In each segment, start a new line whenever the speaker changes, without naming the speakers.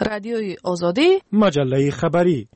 رادیوی آزادی،
مجله خبری.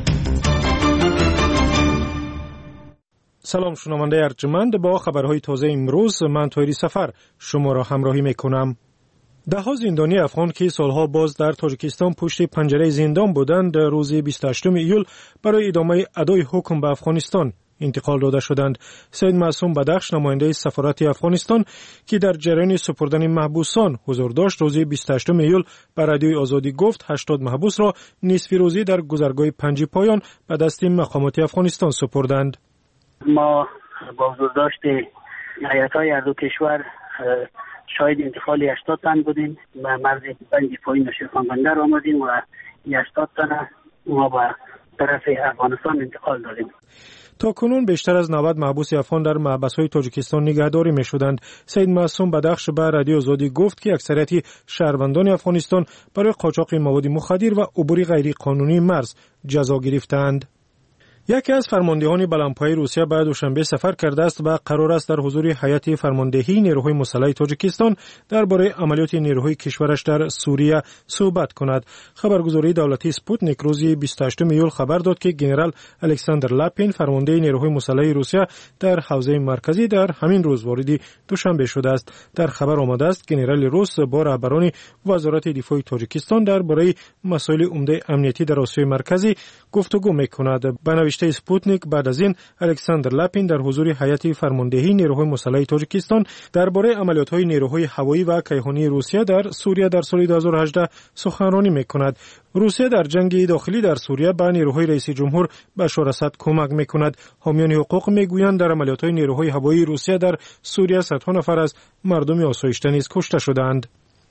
سلام شنونده ارجمند، با خبرهای تازه امروز من طاهری سفر شما را همراهی میکنم. ده‌ها زندانی افغان که سالها باز در تاجیکستان پشت پنجره زندان بودند، روز 28 ایول برای ادامه ادای حکم به افغانستان انتقال داده شدند. سید معصوم بدخش، نماینده سفارت افغانستان که در جریان سپردن محبوسان حضور داشت، روز 28 ایول به رادیوی آزادی گفت 80 محبوس را نصف روزی در گذرگاه پنج پایان به دست مقامات افغانستان سپردند.
ما با حضور داشت هیئت‌های هر دو کشور شاهد انتقال 80 تن بودیم و مرز پنج پایین و شیرخانبندر آمدیم و 80 تن ما به طرف افغانستان انتقال دادیم.
تا کنون بیشتر از 90 محبوس افغان در محبس‌های تاجیکستان نگهداری می‌شدند. سید معصوم بدخش به رادیو آزادی گفت که اکثریت شهروندان افغانستان برای قاچاق مواد مخدر و عبور غیر قانونی مرز جزا گرفتند. یکی از فرماندهان بلندپایه روسیه بعد دوشنبه سفر کرده است و قرار است در حضور هیئت فرماندهی نیروهای مسلح تاجیکستان درباره عملیات نیروهای کشورش در سوریه صحبت کند. خبرگزاری دولتی سپوتنیک روز 28 ایول خبر داد که ژنرال الکساندر لاپین، فرمانده نیروهای مسلح روسیه، در حوزه مرکزی در همین روز وارد دوشنبه شده است. در خبر آمده است ژنرال روس با رهبران وزارت دفاع تاجیکستان درباره مسائل عمده امنیتی در آسیای مرکزی گفتگو می‌کند. نوشته سپوتنیک بعد از این الکساندر لاپین در حضور هیئت فرماندهی نیروهای مسلح تاجیکستان درباره عملیات‌های نیروهای هوایی و کیهانی روسیه در سوریه در سال 2018 سخنرانی می‌کند. روسیه در جنگ داخلی در سوریه به نیروهای رئیس جمهور بشار اسد کمک می‌کند. حامیان حقوق می‌گویند در عملیات‌های نیروهای هوایی روسیه در سوریه صدها نفر از مردم آسایشته نیز کشته شدند.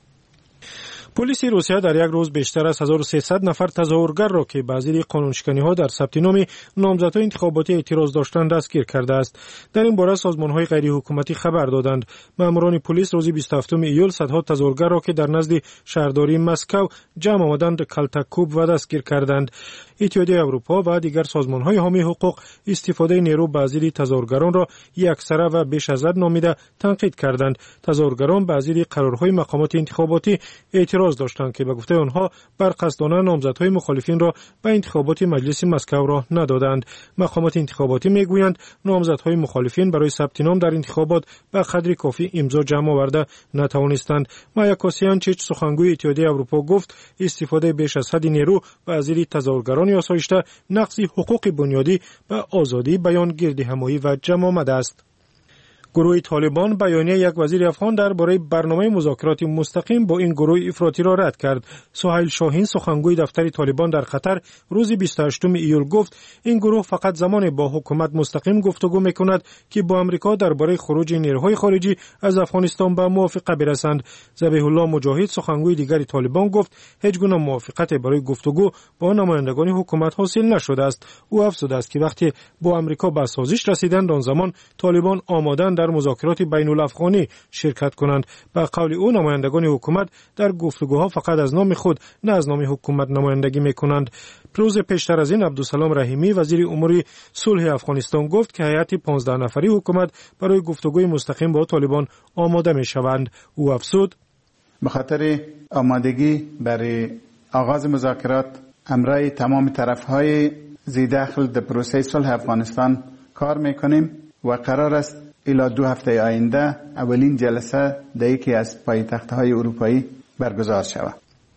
پلیس روسیه در یک روز بیشتر از 1300 نفر تظاهرگر را که به زیر قانونشکنی‌ها در ثبت نام نامزدهای انتخاباتی اعتراض داشتند دستگیر کرده است. در این باره سازمان‌های غیر حکومتی خبر دادند. ماموران پلیس روز 27 ایول صدها تظاهرگر را که در نزد شهرداری مسکو جمع آمدند کلتکوب و دستگیر کردند. اتحادیه اروپا و دیگر سازمان‌های حامی حقوق استفاده نیرو به زیر تظاهرگران را یکسره و بیش از حد نامیده تنقید کردند. تظاهرگران به زیر قرارهای مقامات انتخاباتی اعتراض داشتند که به گفته آنها برقصدانه نامزدهای مخالفین را به انتخابات مجلس مسکو راه ندادند. مقامات انتخاباتی میگویند نامزدهای مخالفین برای ثبت نام در انتخابات به قدر کافی امضا جمع آورده نتوانستند. مایا کوسیانچیچ، سخنگوی اتحادیه اروپا، گفت استفاده بیش از حد نیرو به زیر تظاهرگران آسایشته نقض حقوق بنیادی به آزادی بیان، گردهمایی و جمع آمده است. گروه طالبان بیانیه یک وزیر افغان درباره برنامه مذاکرات مستقیم با این گروه افراطی را رد کرد. سهیل شاهین، سخنگوی دفتر طالبان در قطر، روز 28 ایول گفت این گروه فقط زمان با حکومت مستقیم گفتگو میکند که با امریکا درباره خروج نیروهای خارجی از افغانستان به موافقه برسند. ذبیح الله مجاهد، سخنگوی دیگر طالبان، گفت هیچ گونه موافقت برای گفتگو با نمایندگان حکومت حاصل نشده است. او افزوده است که وقتی با امریکا به سازش رسیدند آن زمان طالبان آمادند در مذاکرات بین الافغانی شرکت کنند. به قول او نمایندگان حکومت در گفتگوها فقط از نام خود نه از نام حکومت نمایندگی میکنند. روز پیشتر از این عبدالسلام رحیمی، وزیر امور صلح افغانستان، گفت که هیئت 15 نفری حکومت برای گفتگوی مستقیم با طالبان آماده میشوند. او افزود
به خاطر آمادگی برای آغاز مذاکرات همراه تمام طرفهای ذی‌دخل در پروسه صلح افغانستان کار میکنیم و قرار است الی 2 هفته آینده اولین جلسه در یکی از پایتخت‌های اروپایی برگزار شود.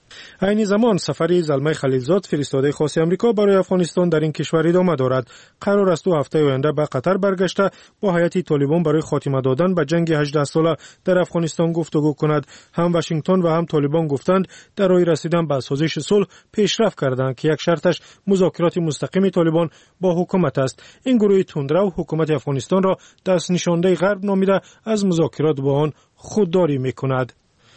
عین زمان سفری زلمه خلیلزاد، فرستاده خاص آمریکا برای افغانستان، در این کشور ادامه دارد. قرار است 2 هفته آینده به قطر برگشته با هیئت طالبان برای خاتمه دادن به جنگ 18 ساله در افغانستان گفتگو کند. هم واشنگتن و هم طالبان گفتند در راه رسیدن به سازش صلح پیشرفت کردند که یک شرطش مذاکرات مستقیم طالبان با حکومت است. این گروه تندرو حکومت افغانستان را دست نشانده غرب نامیده از مذاکرات با آن خودداری میکند.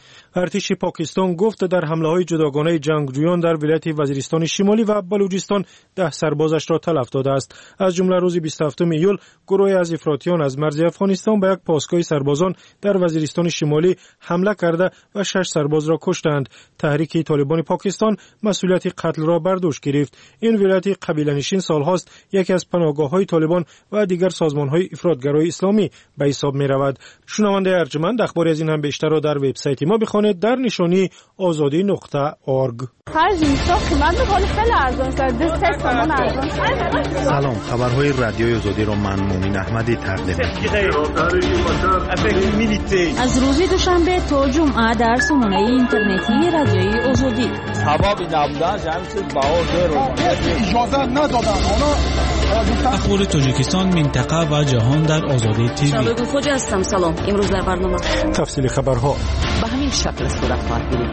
ارتش پاکستان گفت در حمله‌های جداگانه جنگجویان در ولایت وزیرستان شمالی و بلوچستان 10 سربازش را تلف داده است. از جمله روز 27 ایول گروهی از افراطیان از مرز افغانستان به یک پاسگاه سربازان در وزیرستان شمالی حمله کرده و 6 سرباز را کشتند. تحریک طالبان پاکستان مسئولیت قتل را بر دوش گرفت. این ولایت قبیله‌نشین سالهاست یکی از پناهگاه‌های طالبان و دیگر سازمان‌های افراطگرای اسلامی به حساب می‌رود. شنونده ارجمند، اخباری از این هم بیشتر را در وبسایت ما بخوانید. کنید در نشانی azadi.org.
سلام، خبرهای رادیوی آزادی را من مومن احمدی تقدیم می‌کنم.
از روز دوشنبه تا جمعه در سامانه اینترنتی رادیوی آزادی.
سبب نبودن جمعیت باور اجازه ندادن
اخبار تاجیکستان، منطقه و جهان در آزادی تیوی.
شباب فوجی هستم. سلام. امروز در برنامه
تفصیل خبرها
به همین شکل صورت خواهد گرفت.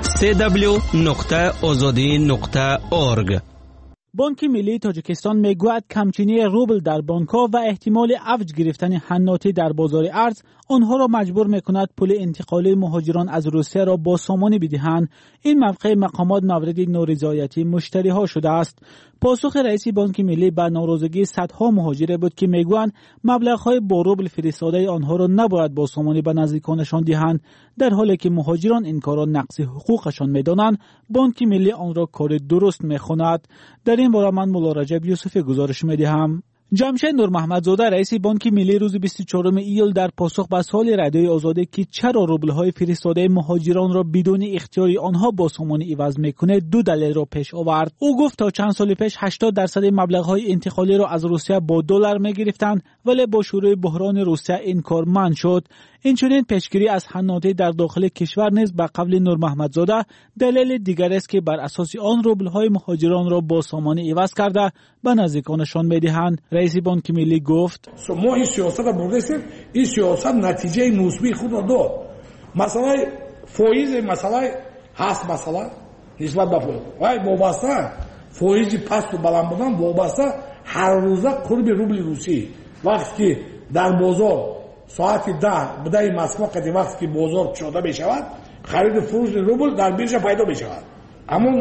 www.azadi.org.
بانک ملی تاجیکستان میگوید کمچینی روبل در بانک‌ها و احتمال افزایش گرفتن حناتی در بازار ارز آنها را مجبور می‌کند پول انتقالی مهاجران از روسیه را با سامانی بدهند. این موقع مقامات مورد نارضایتی مشتری‌ها شده است. پاسخ رئیس بانک ملی به ناراضگی صدها مهاجر بود که میگویند مبلغ‌های با روبل فرستاده آنها را نباید با سامانی به نزدیکانشان دهند. در حالی که مهاجران این کار را نقض حقوقشان می‌دانند، بانک ملی آن را کار درست می‌خواند. در این باره من مولا رجب یوسفی گزارش می‌دهم. جمشید نور محمدزاده رئیس بانک ملی روز 24 ایول در پاسخ به سوال رادیوی آزادی که چرا روبل‌های فرستاده مهاجران را بدون اختیاری آنها با سامانی عوض می‌کنه دو دلیل را پیش آورد. او گفت تا چند سال پیش 80% مبلغ‌های انتقالی را از روسیه با دلار می‌گرفتند، ولی با شروع بحران روسیه این کار منع شد. اینچنین پیشگیری از حناتی در داخل کشور نیز به قول نور محمدزاده دلیل دیگر است که بر اساس آن روبل‌های مهاجران را با سامانی عوض کرده به نزدیکانشان می‌دهند. رئیس بانک ملی گفت
ما این سیاست را برداشتیم، این سیاست نتیجه مثبت خود را داد. مثلا فایز مثلا هست، مثلا نسبت به فایز وابسته فایز پست و بلند بودن وابسته هر روزه قرب روبل روسی. وقتی که در بازار ساعت 10 بدای مسکو قدی وقتی که بازار چاده بشود خرید فروش روبل در بیرژه پیدا بشود، اما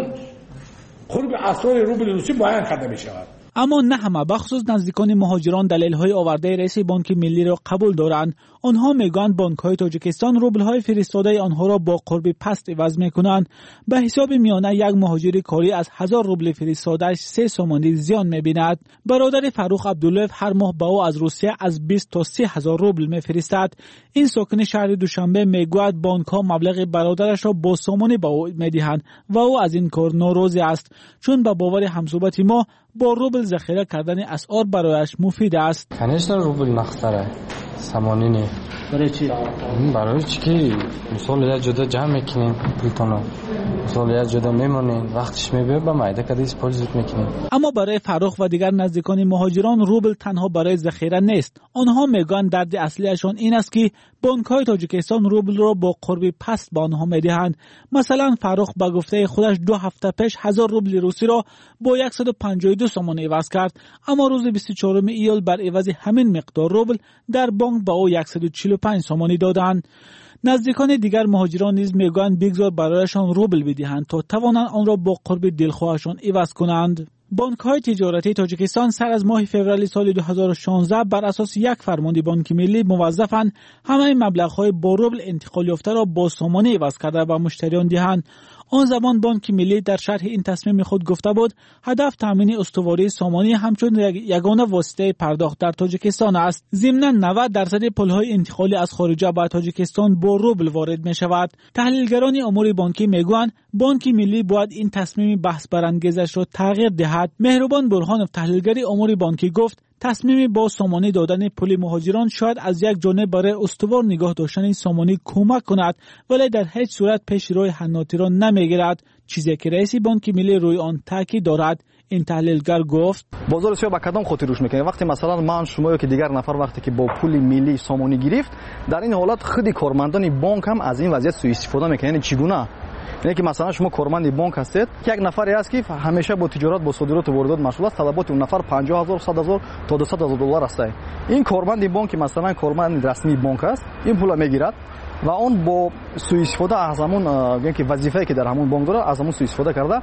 قرب اسعار روبل روسی بیان کرده بشود.
اما نه همه بخصوص نزدیکان مهاجران دلیل‌های آورده رئیس بانک ملی را قبول دارند. آنها میگویند بانک‌های تاجیکستان روبل‌های فرستاده آنها را با قرب پست عوض می‌کنند. به حساب میانه یک مهاجر کاری از 1000 روبل فرستاده‌اش 3 سومانی زیان می‌بیند. برادر فروخ عبدالله هر ماه به او از روسیه از 20 تا 30000 روبل می‌فرستد. این ساکن شهر دوشنبه میگوید بانک‌ها مبلغ برادرش را با سومانی به او می‌دهند و او از این کار ناراضی است، چون به باور همصحبت ما با روبل ذخیره کردن اسعار برایش مفید است.
کنیشتر روبل نخسره سامانی نه.
برای چی؟
برای چی که مثال یا جدا جمع میکنین پولتونو، مثال یا جدا میمونین وقتش میبه به مایده کدی اسپوزیت میکنین.
اما برای فروخ و دیگر نزدیکان مهاجران روبل تنها برای ذخیره نیست. آنها میگن درد اصلیشان این است که بانک‌های تاجیکستان روبل را با قرب پست به آنها میدهند. مثلا فروخ به گفته خودش 2 هفته پیش 1000 روبل روسی را با 152 سومون عوض کرد، اما روز 24 ایول بر عوض همین مقدار روبل در بانک به او 145 سومانی دادند. نزدیکان دیگر مهاجران نیز میگویند بگذار برایشان روبل بدهند تا توانند آن را با قرب دلخواهشان عوض کنند. بانک‌های تجارتی تاجیکستان سر از ماه فوریه سال 2016 بر اساس یک فرمان بانک ملی موظفند همه مبلغ‌های با روبل انتقال یافته را با سومانی عوض کرده به مشتریان دهند. آن زمان بانک ملی در شرح این تصمیم خود گفته بود هدف تامین استواری سامانی همچون یگانه واسطه پرداخت در تاجیکستان است. ضمناً 90% پول‌های انتقالی از خارج به تاجیکستان با روبل وارد می شود. تحلیلگران امور بانکی میگویند بانک ملی باید این تصمیم بحث برانگیزش را تغییر دهد. مهربان برهانوف تحلیلگر امور بانکی گفت تصمیم با سامانی دادن پول مهاجران شاید از یک جانب برای استوار نگاه داشتن سامانی کمک کند، ولی در هیچ صورت پیش روی حناتی را نمیگیرد، چیزی که رئیس بانک ملی روی آن تاکید دارد. این تحلیلگر گفت
بازار سیاه با کدام خاطر روش میکنه؟ وقتی مثلا من شما یا که دیگر نفر وقتی که با پول ملی سامانی گرفت، در این حالت خود کارمندان بانک هم از این وضعیت سوء استفاده میکنن. یعنی چگونه؟ یعنی که مثلا شما کارمند بانک هستید، یک نفری است که همیشه با تجارت با صادرات و واردات مشغول است، طلبات اون نفر 50000 100000 تا 200000 دلار است. این کارمند بانک مثلا کارمند رسمی بانک است، این پول میگیرد و اون با سوء استفاده از همون یعنی که وظیفه‌ای که در همون بانک داره از همون سوء استفاده کرده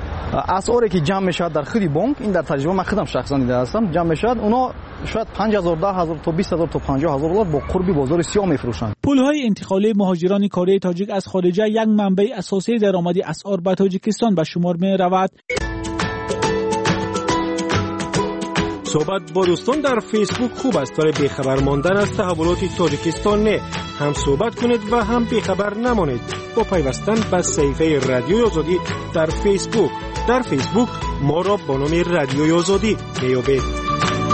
اسعاری که جمع میشه در خود بانک، این در تجربه من خودم شخصا دیده هستم، جمع میشه اونا شاید 5000 10000 تا 20000 تا 50000 دلار با قربی بازار سیاه میفروشند.
پول‌های انتقالی مهاجران کره تاجیک از خارج یک منبع اساسی درآمد اسعار به تاجیکستان به شمار می‌رود.
صحبت با دوستان در فیسبوک خوب است، ولی بیخبر ماندن از تحولات تاجیکستان نه. هم صحبت کنید و هم بیخبر نمانید با پیوستن به صفحه رادیوی آزادی در فیسبوک. در فیسبوک ما را با نام رادیوی آزادی میابید.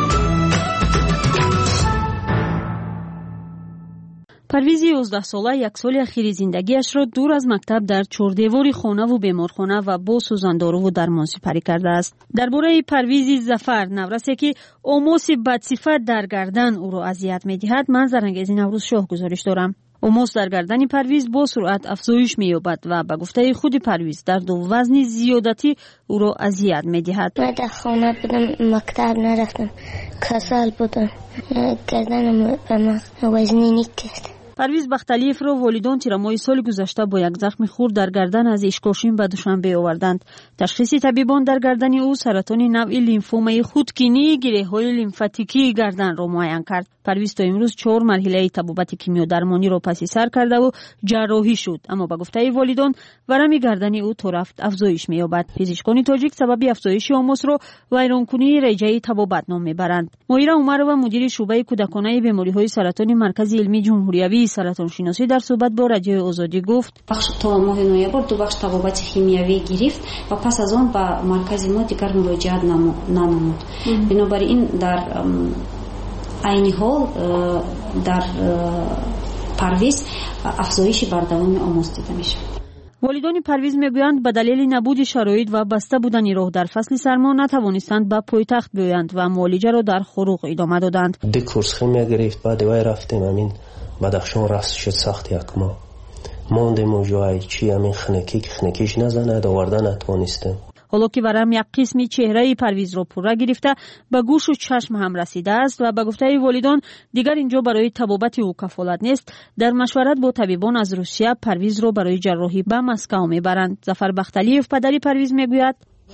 پرویز 11 ساله یک سال اخیر زندگیش را دور از مکتب در چهاردیواری خانه و بیمارخانه و با سوزاندارو و درمان سپری کرده است. درباره پرویز ظفر نورسی که اوموس بدصفت در گردن او را اذیت می‌دهد، من زرنگیز نوروز شاه گزارش دارم. اوموس در گردن پرویز با سرعت افزایش می‌یابد و به گفته خود پرویز در دو وزن زیادتی او را اذیت می‌دهد.
من در خانه بودم، مکتب نرفتم، کسل بودم، گردنم به وزنی کرد.
پرویز بختلیف را والدان تیرمای سال گذشته با یک زخم خورد در گردن از اشکاشین به دوشنبه آوردند. تشخیص طبیبان در گردن او سرطان نوع لیمفومای خودکینی گره‌های لیمفاتیکی گردن را معاین کرد. پرویز تا امروز 4 مرحله طبابت کیمیا درمانی را پس سر کرده و جراحی شد، اما به گفته والدان ورم گردن او تا رفت افزایش می‌یابد. پزشکان تاجیک سبب افزایش اوموس را ویرانکنی رژه طبابت نام می‌برند. مهیره عمرova مدیر شعبه کودکانه بیماری‌های سرطانی مرکز علمی جمهوریوی سرطان شناسی در صحبت با رادیو آزادی گفت:
بخش تا ماه نوامبر دو بخش طبابت شیمیایی گرفت و پس از آن به مرکز ما دیگر مراجعت ننمود. بنابراین در عین حال در پرویز افزایش بردوام اوموس دیده میشه.
والدان پرویز میگویند به دلیل نبود شرایط و بسته بودن راه در فصل سرما نتوانستند به پایتخت بیایند و معالجه را در خروق ادامه دادند.
دی کورس خیمیا گرفت، بعد وای رفتیم همین بدخشان رفت شد سخت یک ماه ماندیم اونجا، چی همین خنکیش نزند آوردن نتوانستیم.
حالا که ورم یک قسمی چهره پرویز را پوره گرفته به گوش و چشم هم رسیده است و به گفته والدان دیگر اینجا برای طبابت او کفالت نیست، در مشورت با طبیبان از روسیه پرویز را برای جراحی به مسکو میبرند. ظفر بختلیف پدری پرویز میگوید: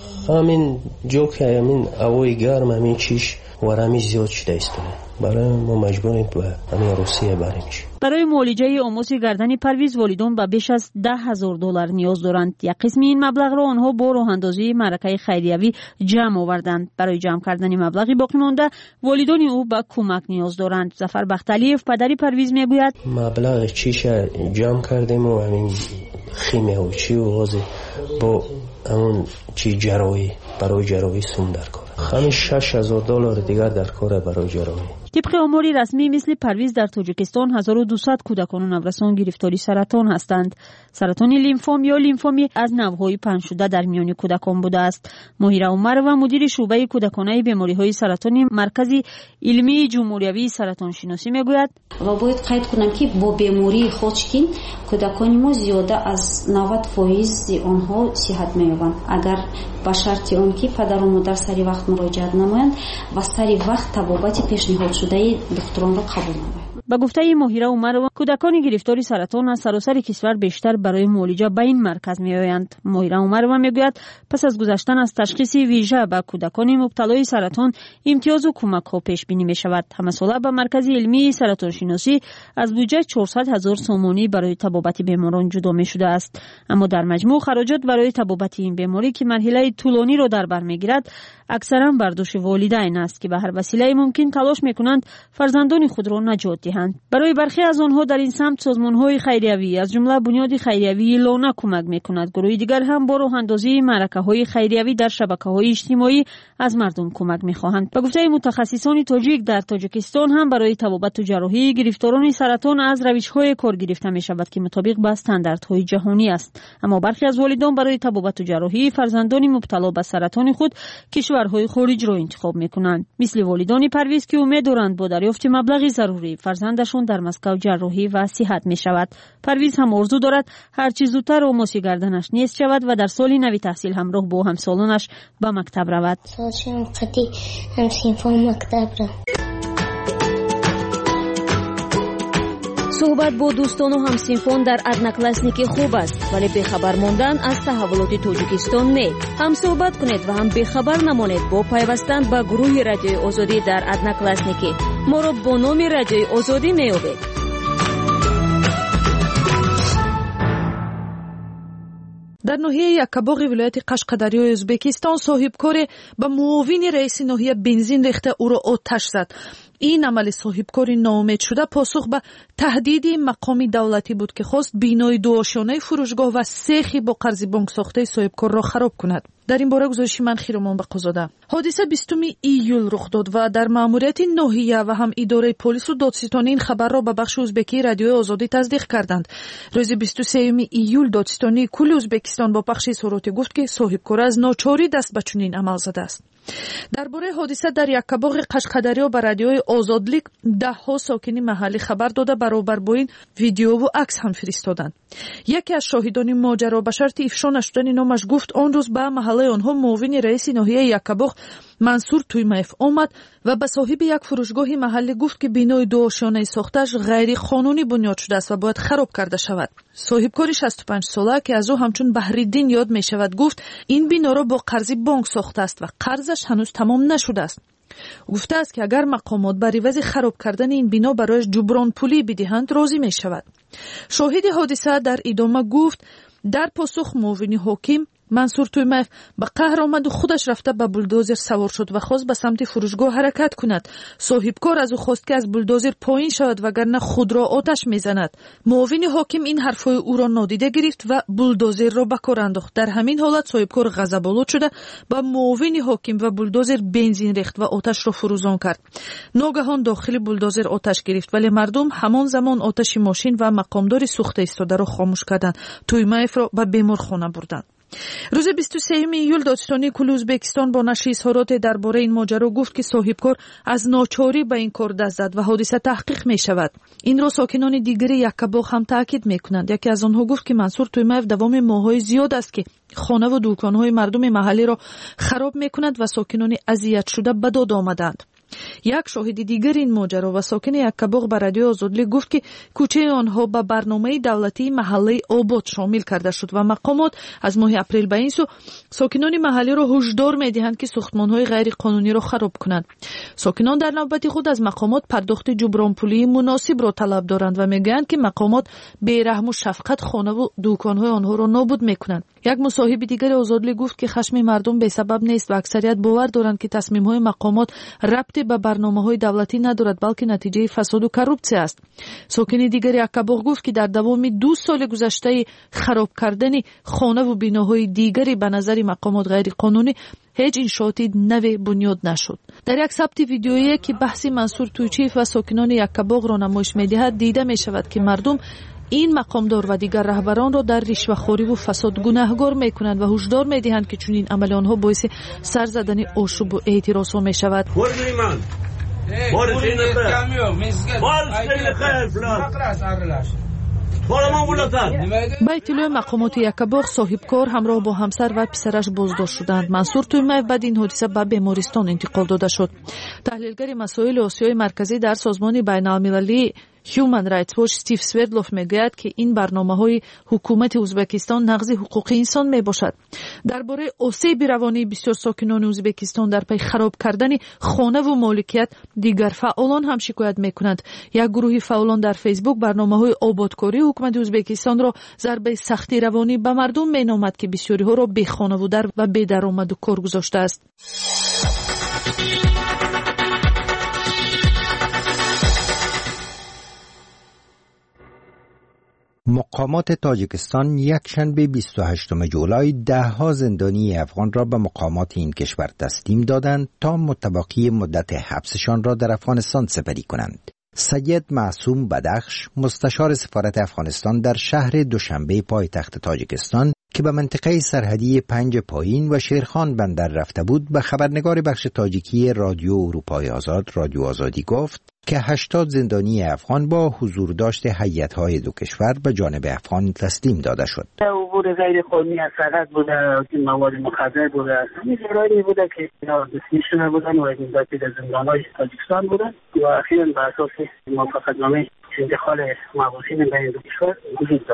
همین جو که همین هوای گرم همین چیش ورمی زیاد شده است، برای ما مجبوریم به همین روسیه بریم.
برای معالجه اوموس گردن پرویز والدان به بیش از $10,000 نیاز دارند. یک قسم این مبلغ را آنها با راه اندازی معرکه خیریوی جمع آوردند. برای جمع کردن مبلغی باقی مانده والدان او به کمک نیاز دارند. ظفر بختلیف پدری پرویز میگوید:
مبلغ چیش جمع کردیم و همین خیمه و چی و وازی با همون چی جراحی برای جراحی سوم در کار. همین $6,000 دیگر در کار برای جراحی.
طبق آماری رسمی مثل پرویز در تاجیکستان 1200 کودکان و نوجوانان گرفتاری سرطان هستند. سرطان لیمفوم یا لیمفومی از نوع‌های پنج شده در میان کودکان بوده است. مهیره عمرova مدیر شعبه کودکانه بیماری‌های سرطانی مرکز علمی جمهوریوی سرطان شناسی میگوید:
و باید قید کنم که با بیماری هاچکین کودکان ما زیاده از 90% آنها صحت می‌یابند اگر با شرط آنکه پدر و مادر سری وقت مراجعت نمایند و سری وقت طبابت پیشنهاد شده دکتران را قبول نمایند.
با گفته مهیره عمرova کودکان گرفتار سرطان از سراسر کشور بیشتر برای معالجه به این مرکز میآیند. مهیره عمرova میگوید پس از گذشتن از تشخیص ویژه به کودکان مبتلای سرطان امتیاز و کمک ها پیش بینی می شود. همه ساله به مرکز علمی سرطان شناسی از بودجه 400,000 سومانی برای طبابت بیماران جدا می شده است، اما در مجموع خراجات برای طبابت این بیماری که مرحله طولانی را در بر میگیرد اکثرا بر دوش والدین است که به هر وسیله ممکن تلاش میکنند فرزندان خود را نجات دهند. برای برخی از آنها در این سمت سازمان‌های خیریوی از جمله بنیاد خیریوی لانه کمک میکند. گروه دیگر هم با راه اندازی معرکه‌های خیریوی در شبکه‌های اجتماعی از مردم کمک میخواهند. به گفته متخصصان تاجیک در تاجیکستان هم برای طبابت و جراحی گرفتاران سرطان از روش‌های کار گرفته میشود که مطابق با استانداردهای جهانی است، اما برخی از والدان برای طبابت و جراحی فرزندان مبتلا به سرطان خود کشورهای خارج را انتخاب میکنند، مثل والدان پرویز که امید دارند با دریافت مبلغی ضروری فرزندشان در مسکو جراحی و صحت می شود. پرویز هم آرزو دارد هر چیز زودتر اوموس گردنش نیست شود و در سال نوی تحصیل همراه با همسالانش به مکتب رود.
سالشم قدی همسینفون مکتب را.
صحبت با دوستان و همسینفون در ادناکلاسنیکی خوب است، ولی بخبر ماندن از تحولات تاجیکستان نه. هم صحبت کنید و هم بخبر نمانید با پیوستن به گروه رادیوی آزادی در ادناکلاسنیکی. ما را با نام رادیوی آزادی میابید.
در ناحیه یکباغ ولایت قشقدری ازبکستان صاحبکار به معاون رئیس ناحیه بنزین ریخته او را آتش زد. این عمل صاحبکار ناامید شده پاسخ به تهدیدی مقامی دولتی بود که خواست بینای دو آشیانه فروشگاه و سیخی با قرض بانک ساخته صاحبکار را خراب کند. در این باره گزارش من خیرمان بقازاده. حادثه 20 ایول رخ داد و در ماموریت ناحیه و هم اداره پلیس و دادستانی این خبر را به بخش ازبکی رادیو آزادی تصدیق کردند. روز 23 ایول دادستانی کل ازبکستان با پخش اظهارات گفت که صاحبکار از ناچاری دست به چنین عمل زده است. درباره حادثه در یکباغ قشقدری به رادیوی آزادلیک ده‌ها ساکن محلی خبر داده برابر با این ویدیو و عکس هم فرستادند. یکی از شاهدان ماجرا به شرط افشا نشدن نامش گفت آن روز به محله آنها معاون رئیس ناحیه یکباغ منصور تویمایف آمد و به صاحب یک فروشگاه محلی گفت که بینای دو آشیانه ساختش غیر قانونی بنیاد شده است و باید خراب کرده شود. صاحبکار 65 ساله که از او همچون بحرالدین یاد می شود گفت این بنا را با قرض بانک ساخته است و قرضش هنوز تمام نشده است. گفته است که اگر مقامات بر عوض خراب کردن این بنا برایش جبران پولی بدهند راضی می شود. شاهد حادثه در ادامه گفت در پاسخ معاون حاکم منصور تویمایف به قهر آمد و خودش رفته به بولدوزر سوار شد و خواست به سمت فروشگاه حرکت کند. صاحبکار از او خواست که از بولدوزر پایین شود وگرنه خود را آتش میزند. معاون حاکم این حرفهای او را نادیده گرفت و بولدوزر را به کار انداخت. در همین حالت صاحبکار غضب‌آلود شده به معاون حاکم و بولدوزر بنزین ریخت و آتش را فروزان کرد. ناگهان داخل بولدوزر آتش گرفت ولی مردم همان زمان آتش ماشین و مقامدار سوخته ایستاده را خاموش کردند. تویمایف را به بیمارخانه بردند. روز 23 ایول دادستانی کل ازبکستان با نشر اظهارات درباره این ماجرا گفت که صاحبکار از ناچاری به این کار دست زد و حادثه تحقیق می شود. این را ساکنان دیگری یکباغ هم تاکید می کنند. یکی از آنها گفت که منصور تویمایف دوام ماه‌های زیاد است که خانه و دکان‌های مردم محلی را خراب می کند و ساکنان اذیت شده به داد آمدند. یک شاهد دیگر این ماجرا و ساکن یکباغ به رادیو آزادلی گفت که کوچه آنها به برنامه دولتی محله آباد شامل کرده شد و مقامات از ماه اپریل به این سو ساکنان محلی را هشدار می‌دهند که ساختمان‌های غیر قانونی را خراب کنند. ساکنان در نوبت خود از مقامات پرداخت جبران پولی مناسب را طلب دارند و میگویند که مقامات بی‌رحم و شفقت خانه و دکان‌های آنها را نابود می‌کنند. یک مصاحب دیگر آزادلی گفت که خشم مردم به سبب نیست و اکثریت باور دارند که تصمیم‌های مقامات ربطی به برنامه‌های دولتی ندارد بلکه نتیجه فساد و کروپسیه است. ساکن دیگر یکباغ گفت که در دوام 2 سال گذشته خراب کردن خانه و بناهای دیگری به نظر مقامات غیر قانونی هیچ انشاءاتی نوی بنیاد نشد. در یک ثبت ویدیویی که بحث منصور تویچیف و ساکنان یکباغ را نمایش می‌دهد دیده می‌شود که مردم این مقامدار و دیگر رهبران را در رشوه‌خوری و فساد گناهکار می‌کنند و هشدار می‌دهند که چنین عمل آنها باعث سر زدن آشوب و اعتراض‌ها می‌شود. با اطلاع مقامات یکباغ صاحبکار همراه با همسر و پسرش بازداشت شدند. منصور تویمایف بعد این حادثه به بیمارستان انتقال داده شد. تحلیلگر مسائل آسیای مرکزی در سازمان بین‌المللی Human Rights Watch استیو سوردلوف میگوید که این برنامه‌های حکومت ازبکستان نقض حقوق انسان میباشد. درباره آسیب روانی بسیار ساکنان ازبکستان در پی خراب کردن خانه و مالکیت دیگر فعالان هم شکایت میکنند. یک گروه فعالان در فیسبوک برنامه‌های آبادکاری حکومت ازبکستان را ضربه سختی روانی به مردم مینامد که بسیاری ها را بی خانه و در و بی درآمد و کار گذاشته است.
مقامات تاجیکستان یکشنبه 28 جولای 10 زندانی افغان را به مقامات این کشور تسلیم دادند تا متباقی مدت حبسشان را در افغانستان سپری کنند. سید معصوم بدخش مستشار سفارت افغانستان در شهر دوشنبه پایتخت تاجیکستان که به منطقه سرحدی 5 پایین و شیرخان بندر رفته بود به خبرنگار بخش تاجیکی رادیو اروپای آزاد رادیو آزادی گفت که 80 زندانی افغان با حضور داشت هیئت‌های دو کشور به جانب افغان تسلیم داده شد.
عبور غیر قانونی از سرحد بوده، مواد مخدر بوده، همین جرائمی بوده که اینا دستگیر بودن و این در زندان‌های تاجیکستان بودن و اخیراً به اساس موافقتنامه انتقال محبوسین بین دو کشور وجود دارد.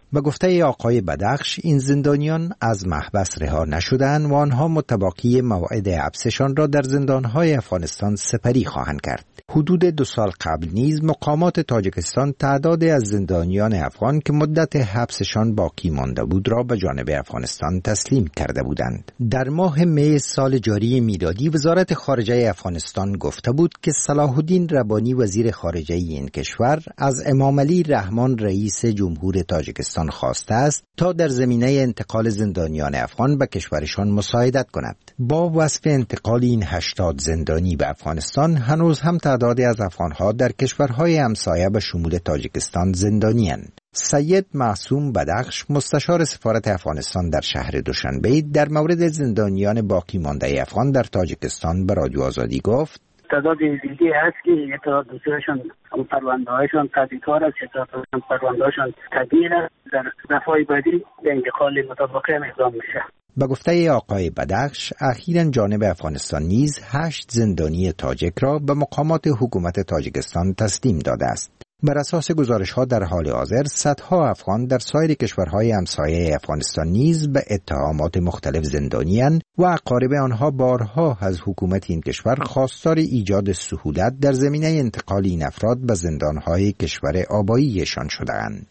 به گفته آقای بدخش این زندانیان از محبس رها نشدند و آنها متباقی موعد حبسشان را در زندانهای افغانستان سپری خواهند کرد. حدود 2 سال قبل نیز مقامات تاجیکستان تعدادی از زندانیان افغان که مدت حبسشان باقی مانده بود را به جانب افغانستان تسلیم کرده بودند. در ماه می سال جاری میلادی وزارت خارجه افغانستان گفته بود که صلاح الدین ربانی وزیر خارجه این کشور از امام علی رحمان رئیس جمهور تاجیکستان خواسته است تا در زمینه انتقال زندانیان افغان به کشورشان مساعدت کند. با وصف انتقال این 80 زندانی به افغانستان هنوز هم تعدادی از افغانها در کشورهای همسایه به شمول تاجیکستان زندانی‌اند. سید معصوم بدخش مستشار سفارت افغانستان در شهر دوشنبه در مورد زندانیان باقی مانده افغان در تاجیکستان به رادیو آزادی گفت:
تعداد زیادی هست که تعداد دوستشان پرونده‌هایشان تدبیرکار است، تعداد پرونده‌هایشان تدبیر است. در دفعه بعدی به انتقال مطابقه اقدام میشه.
به گفته آقای بدخش اخیراً جانب افغانستان نیز 8 زندانی تاجیک را به مقامات حکومت تاجیکستان تسلیم داده است. بر اساس گزارش‌ها در حال حاضر صدها افغان در سایر کشورهای همسایه افغانستان نیز به اتهامات مختلف زندانی‌اند و اقارب آنها بارها از حکومت این کشور خواستار ایجاد سهولت در زمینه انتقال این افراد به زندان‌های کشور آباییشان شده‌اند.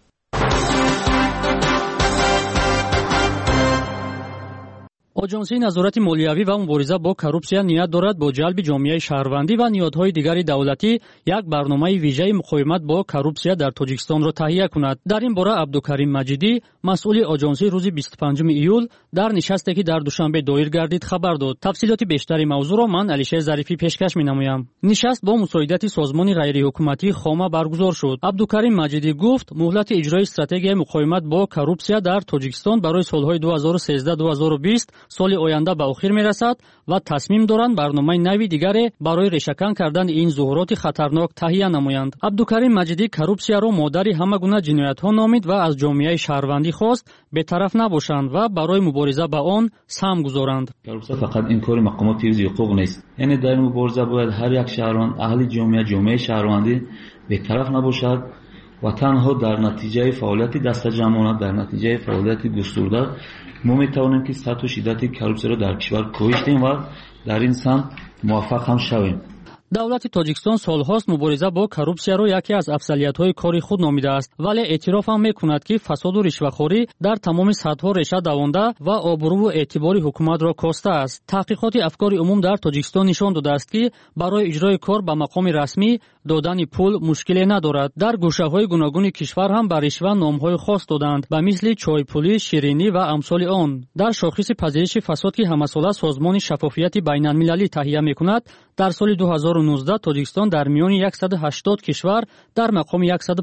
اجنسی نظارت مالیوی و مبارزه با коррупсия نیت دارد با جلب جامعه شهروندی و نیازهای دیگر دولتی یک برنامه ویژه مقاومت با коррупсия در تاجیکستان را تهیه کند. در این باره عبدالکریم مجیدی مسئول اجنسی روز 25 ایول در نشستی که در دوشنبه دایر گردید خبر داد. تفصیلات بیشتری موضوع را من علیشه ظریفی پیشکش می‌نمایم. نشست با مساعدت سازمان غیر حکومتی خامه برگزار شد. عبدالکریم مجیدی گفت مهلت اجرای استراتژی مقاومت با коррупсия در تاجیکستان برای سالهای 2013-2020 سال آینده به آخر میرسد و تصمیم دارند برنامه نوی دیگری برای ریشه‌کن کردن این ظهورات خطرناک تهیه نمایند. عبدالکریم مجیدی коррупсия را مادری همه گونه جنایت‌ها نامید و از جامعه شهروندی خواست بی‌طرف نباشند و برای مبارزه با آن سهم گذارند.
коррупсия فقط این کار مقامات حفظ حقوق نیست. یعنی در مبارزه باید هر یک شهروند اهل جامعه شهروندی بی‌طرف نباشد و تنها در نتیجه فعالیت دست جمعانه، در نتیجه فعالیت گسترده ما میتوانیم که سطح و شدت коррупсия را در کشور کاهش دهیم و در این سمت موفق هم شویم.
دولت تاجیکستان سالهاست مبارزه با коррупсия را یکی از افضلیت‌های کاری خود نامیده است، ولی اعتراف هم می‌کند که فساد و رشوه‌خوری در تمام سطح‌ها ریشه دوانده و آبرو و اعتبار حکومت را کاسته است. تحقیقات افکار عموم در تاجیکستان نشان داده است که برای اجرای کار به مقام رسمی دادن پول مشکلی ندارد. در گوشه‌های گوناگون کشور هم به رشوه نام‌های خاص دادند، به مثل چایپولی، شیرینی و امثال آن. در شاخص پذیرش فساد که همساله سازمان شفافیت بین‌المللی تهیه می‌کند، در سال 2019 تاجیکستان در میان 180 کشور در مقام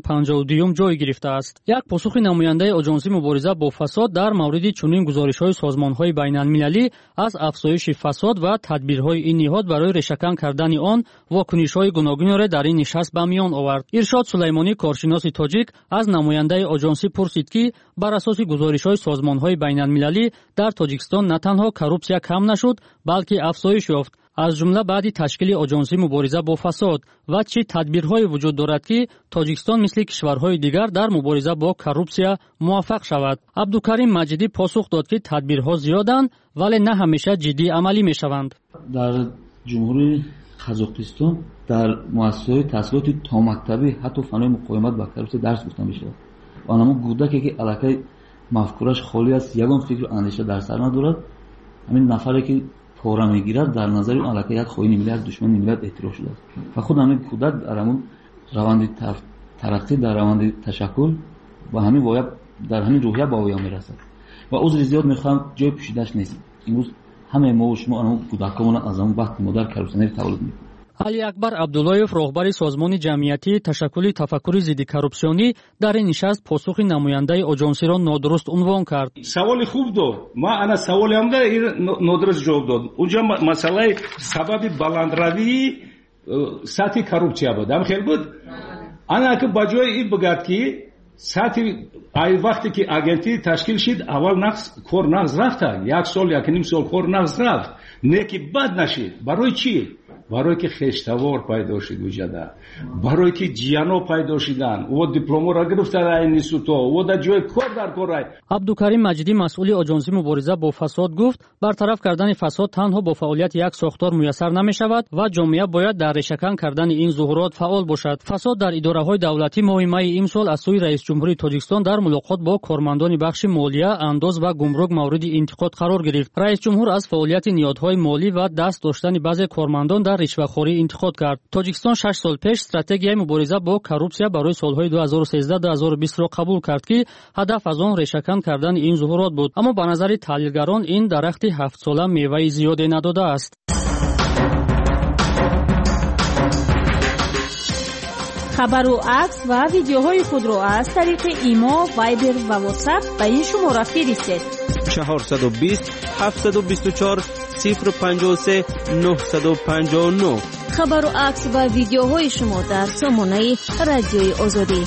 152 جای گرفته است. یک پاسخ نماینده اجنسی مبارزه با فساد در مورد چنین گزارش‌های سازمان‌های بین‌المللی از افزایش فساد و تدبیرهای این نهاد برای ریشه‌کن کردن آن واکنش‌های گوناگون را در این نشست به میان آورد. ارشاد سلیمانی کارشناس تاجیک از نماینده اجنسی پرسید که بر اساس گزارش‌های سازمان‌های بین‌المللی در تاجیکستان نه تنها коррупсия کم نشد بلکه افزایش یافت، از جمله بعد تشکیل اجنسی مبارزه با فساد و چه تدبیرهایی وجود دارد که تاجیکستان مثل کشورهای دیگر در مبارزه با коррупсия موفق شود. عبدالکریم مجیدی پاسخ داد که تدبیرها زیادند ولی نه همیشه جدی عملی میشوند.
در جمهوری قزاقستان در مؤسسه‌های تحصیلات تا مکتبی حتی فنای مقاومت با коррупсия درس گفتن میشه. آنها کودکی که الکی مفکورش خالی است، یگان فکر و اندیشه در سر ندارد، همین نفری که پورا میگیرد در نظر اون الکی یک خواهی ملت دشمن ملت اعتراف شده و خود همین کودک در همون روند ترقی، در روند تشکل و همین باید در همین روحیه با اویا میرسد و عذر زیاد میخوام جای پوشیدش نیست. امروز همه ما و شما اون کودکامون از اون وقت مادر коррупсия تولید میکنیم.
علی اکبر عبداللهیف راهبر سازمان جمعیتی تشکل تفکر ضد коррупсионӣ در این نشست پاسخ نماینده اجنسی را نادرست عنوان کرد.
سوال خوب داد. ما انا سوالی هم در نادرست جواب داد. اونجا مسئله سبب بلندروی سطح коррупсия بود. هم خیلی بود. انا که بجای این بگرد که سطح ای وقتی که اگنتی تشکیل شد اول کار نقص رفت. 1 سال 1.5 سال کار نقص رفت. نه که بد نشید. برای چی؟ барое ки хештавор пайдо шид уҷада, барое ки ҷияно пайдо шидан, о дипломора гирифтан ин институто, о дар ҷои кор дар корай.
абдукарим маҷидӣ масъули оҷонсӣ мубориза бо фасод гуфт, бартараф кардани фасод танҳо бо фаъолияти як сохтор муяссар намешавад ва ҷомеа бояд дар решакан кардани ин зуҳурот фаъол бошад. фасод дар идораҳои давлатӣ моҳи майи имсол аз сӯи раисҷумҳури тоҷикистон дар мулоқот бо кормандони бахши молия, андоз ва гумрук мавриди интиқод қарор гирифт. раисҷумҳур аз фаъолияти ниҳодҳои молӣ ва даст доштани баъзе кормандон дар ришвахорӣ интиқод кард. тоҷикистон 6 сол пеш стратегияи мубориза бо коррупсия барои солҳои 2013-2020-ро қабул кард ки ҳадаф аз он решакан кардани ин зуҳурот буд. аммо ба назари таҳлилгарон ин дарахти 7-сола меваи зиёде надодааст.
хабару акс ва видеоҳои худро аз тариқи имо, вайбер ва ватсап ба ин шумора фиристед.
420 724 053 959.
хабару акс ва видеоҳои шумо дар сомонаи радиои озодӣ.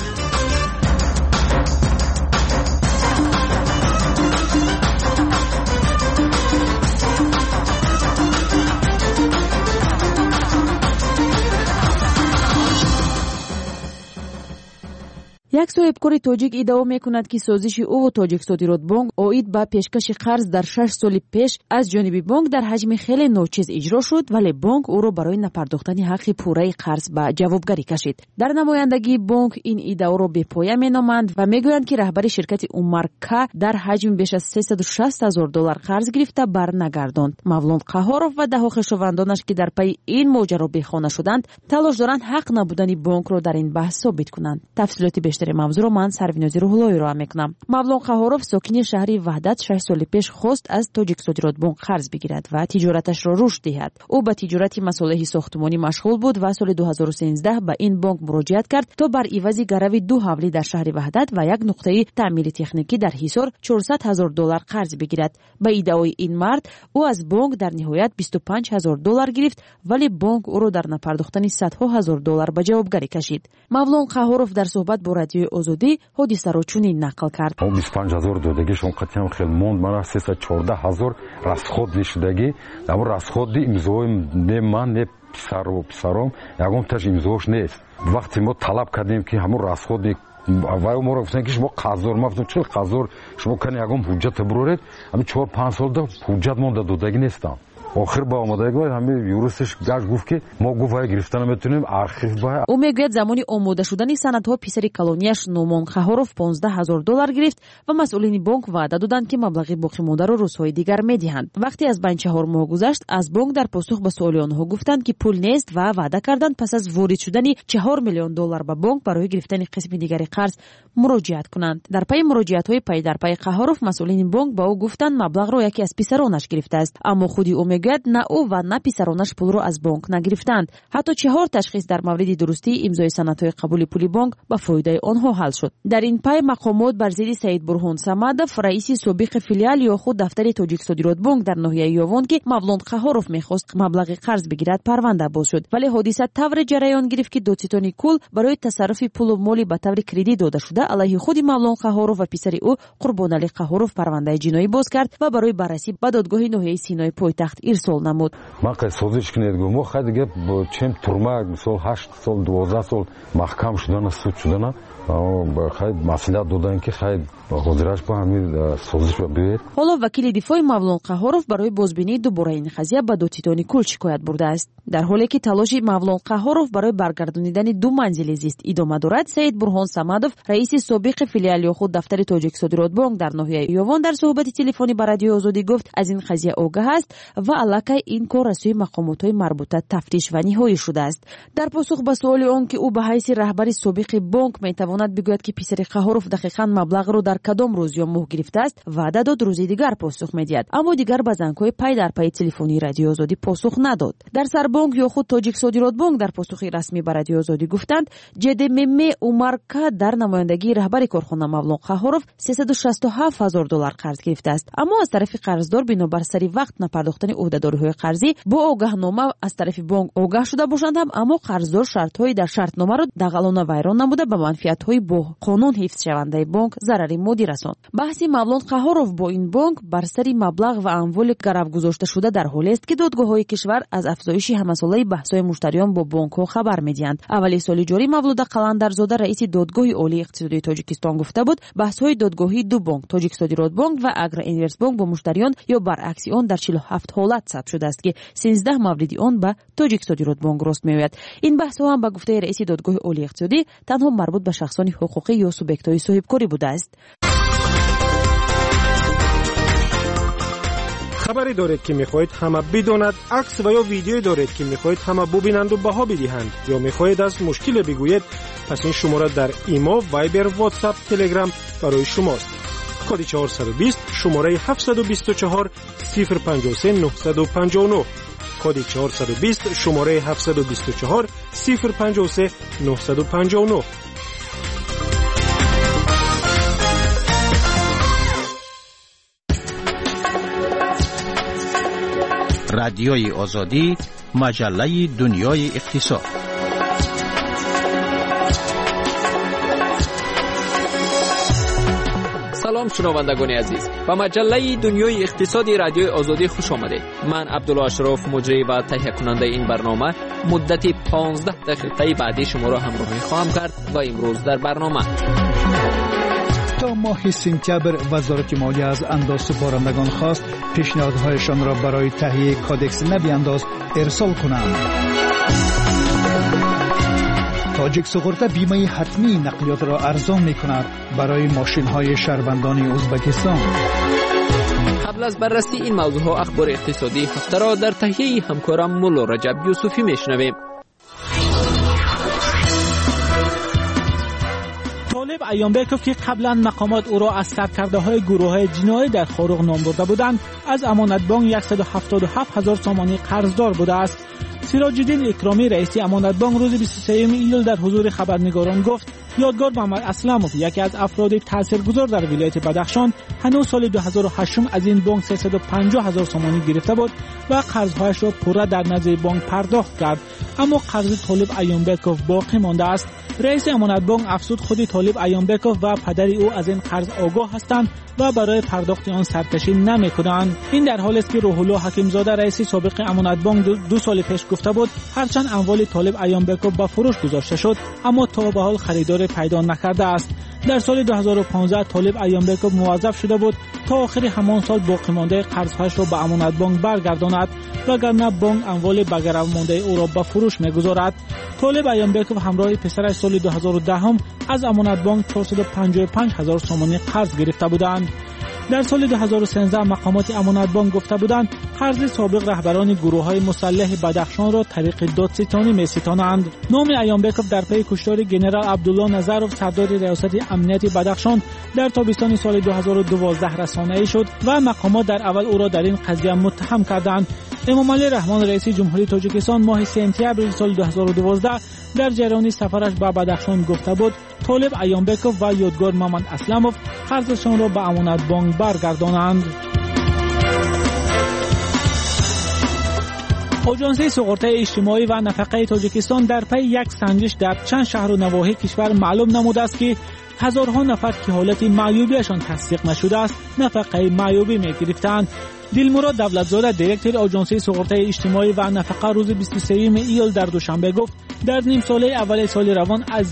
як соҳибкори тоҷик иддао мекунад ки созиши ӯ Тоҷиксодиротбонк оид ба пешкаши қарз дар 6 соли пеш аз ҷониби бонк дар ҳаҷми хеле ночиз иҷро шуд, вале бонк ӯро барои напардохтани ҳаққи пурраи қарз ба ҷавобгарӣ кашид. дар намояндагии бонк ин иддаоро бепоя меноманд ва мегӯянд ки раҳбари ширкати Умар К дар ҳаҷми беш аз $360,000 қарз гирифта барнагардонд. Мавлон Қаҳоров ва даҳо хешовандонаш ки дар пайи ин моҷаро бехона шуданд, талош доранд ҳақ набудани бонкро дар ин баҳс собит кунанд. тафсилоти бештари мавзӯъро ман Сарвинози Рӯҳуллоиро мекунам. Мавлон Қаҳоров сокини шаҳри Ваҳдат 6 соли пеш хост аз Тоҷиксодиротбонк қарз бигирад ва тиҷораташро рушд диҳад. ӯ ба тиҷорати масолиҳи сохтумонӣ машғул буд ва соли 2013 ба ин бонк муроҷиат кард то бар ивази гарави 2 ҳавлӣ дар шаҳри Ваҳдат ва як нуқтаи таъмири техникӣ дар Ҳисор $400,000 қарз бигирад. ба иддаои ин мард ӯ аз бонк дар ниҳоят $25,000 гирифт, вале бонк ӯро дар напардохтани садҳо ҳазор доллар ба ҷавобгарӣ кашид. Мавлон Қаҳоров дар суҳбат бо радиои озодӣ ҳодисаро чунин нақл кард.
25,000 додагиш он қатиям хел монд, мана 314,000 расход нишдаги, аммо расходи имзои не ман не писаром ягон таш имзош нест. вақте мо талаб кардем ки ҳамон расходи вай моро гуфтанд ки шумо қазор, ма гуфтам чил қазор, шумо кани ягон ҳуҷҷата буроред, ҳами 4-5 солда ҳуҷҷат монда додагӣ нестам. охир ба омодаги ҳами юристиш гаш гуфт ки мо гуфт вай гирифта наметунем, архив ба.
ӯ мегӯяд замони омода шудани санадҳо писари колонияш Номон Қаҳоров $15,000 гирифт ва масъулини бонк ваъда доданд ки маблағи боқимондаро рӯзҳои дигар медиҳанд. вақте аз байн 4 моҳ гузашт, аз бонк дар посух ба суоли онҳо гуфтанд ки пул нест ва ваъда карданд пас аз ворид шудани $4 миллион ба бонк барои гирифтани қисми дигари қарз муроҷиат кунанд. дар пайи муроҷиатҳои пай дар пай Қаҳоров масъулини бонк ба ӯ гуфтанд маблағро яке аз писаронаш гирифтааст, аммо худи ӯ на ӯ ва на писаронаш пулро аз бонк нагирифтанд. ҳатто 4 ташхис дар мавриди дурустии имзои санадҳои қабули пули бонк ба фоидаи онҳо ҳал шуд. дар ин пай мақомот бар зидди Саид Бурҳон Самадов, раиси собиқи филиал ё худ дафтари Тоҷиксодиротбонк дар ноҳияи Ёвон ки Мавлон Қаҳоров мехост маблағи қарз бигирад, парванда боз шуд. вале ҳодиса тавре ҷараён гирифт ки додситони кул барои тасарруфи пулу моли ба таври кредит дода шуда алайҳи худи Мавлон Қаҳоров ва писари ӯ Қурбонали Қаҳоров парвандаи ҷиноӣ боз кард ва барои баррасӣ ба додгоҳи ноҳияи Синои пойтахт ирсол намуд.
ман қай созиш кинед гӯ мо хай дига чем турма мисол 8 сол 12 сол маҳкам шудана суд шудана хай маслиҳат додаем ки хай ҳозираш ба ҳамин созиш биёед.
ҳоло вакили дифои Мавлон Қаҳоров барои бозбинии дубораи ин қазия ба додситони кул шикоят бурдааст. дар ҳоле ки талоши Мавлон Қаҳоров барои баргардонидани 2 манзили зист идома дорад, Саид Бурҳон Самадов, раиси собиқи филиал ё худ дафтари Тоҷиксодиротбонк дар ноҳияи Ёвон дар суҳбати телефонӣ ба радиои Озодӣ гуфт аз ин қазия огаҳ аст ва аллакай ин кор аз сӯи мақомотҳои марбута тафтиш ва ниҳоӣ шудааст. дар посух ба суоли он ки ӯ ба ҳайси раҳбари собиқи бонк метавонад бигӯяд ки писари Қаҳоров дақиқан маблағро дар кадом рӯз ё моҳ гирифтааст, ваъда дод рӯзи дигар посух медиҳад, аммо дигар ба зангҳои пай дар пайи телефонии радиои Озодӣ посух надод. дар Сарбонк ё худ Тоҷиксодиротбонк дар посухи расмӣ ба радиои Озодӣ гуфтанд ҷедемеме Умар К дар намояндагии раҳбари корхона Мавлон Қаҳоров $367,000 қарз гирифтааст, аммо аз тарафи қарздор бинобар сари вақт напардохтани
عهده‌دارهای قرضی با آگاهنامه از طرف بانک آگاه شده باشند هم اما قرضدار شرط‌های در شرطنامه را دغلانه ویران نموده به منفعت‌های با قانون حفظ شونده بانک ضرری مادی رساند. بحث مولان قهارов با این بانک بر سر مبلغ و اموال گرو گذاشته شده در حالی است که دادگاه‌های کشور از افزایش همه‌ساله بحث‌های مشتریان با بانک‌ها خبر می‌دهند. اولی سال جاری مولود قلندرزاده رئیس دادگاه عالی اقتصادی تاجیکستان گفته بود بحث‌های دادگاهی دو بانک تاجیک صادرات بانک و اگرا اینوست بانک با مشتریان یا برعکس آن در 47 حالت ثبت شده است که 13 مورد آن به تاجیک صادرات بانک راست می‌آید. این بحث‌ها هم به گفته رئیس دادگاه عالی اقتصادی تنها مربوط به شخصان حقوقی یا سوبیکت‌های صاحبکاری بوده است.
خبری دارید که میخواهید همه بداند، عکس و یا ویدیویی دارید که میخواهید همه ببینند و بها بدهند یا میخواهید از مشکل بگویید، پس این شماره در ایما، وایبر، واتساپ، تلگرام برای شماست. کد 420 شماره 724 053 959 کد 420 شماره 724 053 959.
رادیوی آزادی، مجله دنیای اقتصاد.
سلام شنوندگان عزیز، به مجله دنیای اقتصادی رادیوی آزادی خوش آمدید. من عبدالله اشرف مجری و تهیه کننده این برنامه مدت 15 دقیقه بعدی شما را همراهی خواهم کرد و امروز در برنامه
تا ماه سپتامبر وزارت مالیه از اندازه‌سپارندگان خواست پیشنهادهایشان را برای تهیه کادکس نوی انداز ارسال کنند. تاجیک سوغورتا بیمه حتمی نقلیات را ارزان می‌کند برای ماشین‌های شهروندان ازبکستان.
قبل از بررسی این موضوعات اخبار اقتصادی هفته را در تهیه همکارم مولا رجب یوسفی میشنویم.
طالب ایانبکوف که قبلا مقامات او را از سرکرده‌های گروه‌های جنایی در خاروق نام برده بودند، از امانت بانک 177,000 سامانی قرضدار بوده است. سراج الدین اکرامی رئیس امانت بانک روز 23 ایول در حضور خبرنگاران گفت یادگار محمد اسلموف یکی از افراد تاثیرگذار در ولایت بدخشان هنوز سال 2008 از این بانک 350,000 سامانی گرفته بود و قرضهایش را پوره در نزد بانک پرداخت کرد، اما قرض طالب ایانبکوف باقی مانده است. رئیس امانت بانک افزود خود طالب ایانبکوف و پدر او از این قرض آگاه هستند و برای پرداخت آن سرکشی نمی‌کنند. این در حالی است که روح الله حکیمزاده رئیس سابق امانت بانک 2 سال پیش گفته بود هرچند اموال طالب ایانبکوف به فروش گذاشته شد اما تا به حال خریدار پیدا نکرده است. در سال 2015 طالب ایانبکوف موظف شده بود تا آخر همان سال باقی مانده قرضهایش را به امانت بانک برگرداند وگرنه بانک اموال به گرو مانده او را به فروش می‌گذارد. طالب ایانبکوف همراه پسرش سال 2010 از امانت بانک 455,000 سامانی قرض گرفته بودند. در سال 2013 مقامات امانت بانک گفته بودند قرض سابق رهبران گروه‌های مسلح بدخشان را طریق دادستانی می‌ستانند. نام ایانبکوف در پی کشتار ژنرال عبدالله نظرов سردار ریاست امنیت بدخشان در تابستان سال 2012 رسانه‌ای شد و مقامات در اول او را در این قضیه متهم کردند. امامعلی رحمان رئیس جمهوری تاجیکستان ماه سپتامبر سال 2012 در جریان سفرش به بدخشان گفته بود طالب ایانبکوف و یادگار محمد اسلموف قرضشان را به امانت بانک برگردانند. آژانس سوغورتای اجتماعی و نفقه تاجیکستان در پی یک سنجش در چند شهر و نواحی کشور معلوم نموده است که هزارها نفر که حالت معیوبیشان تصدیق نشده است نفقه معیوبی می‌گرفتند. دلمراد دولتزاده دیرکتور آژانس سوغورتای اجتماعی و نفقه روز 23 ایول در دوشنبه گفت در نیم ساله اول سال روان از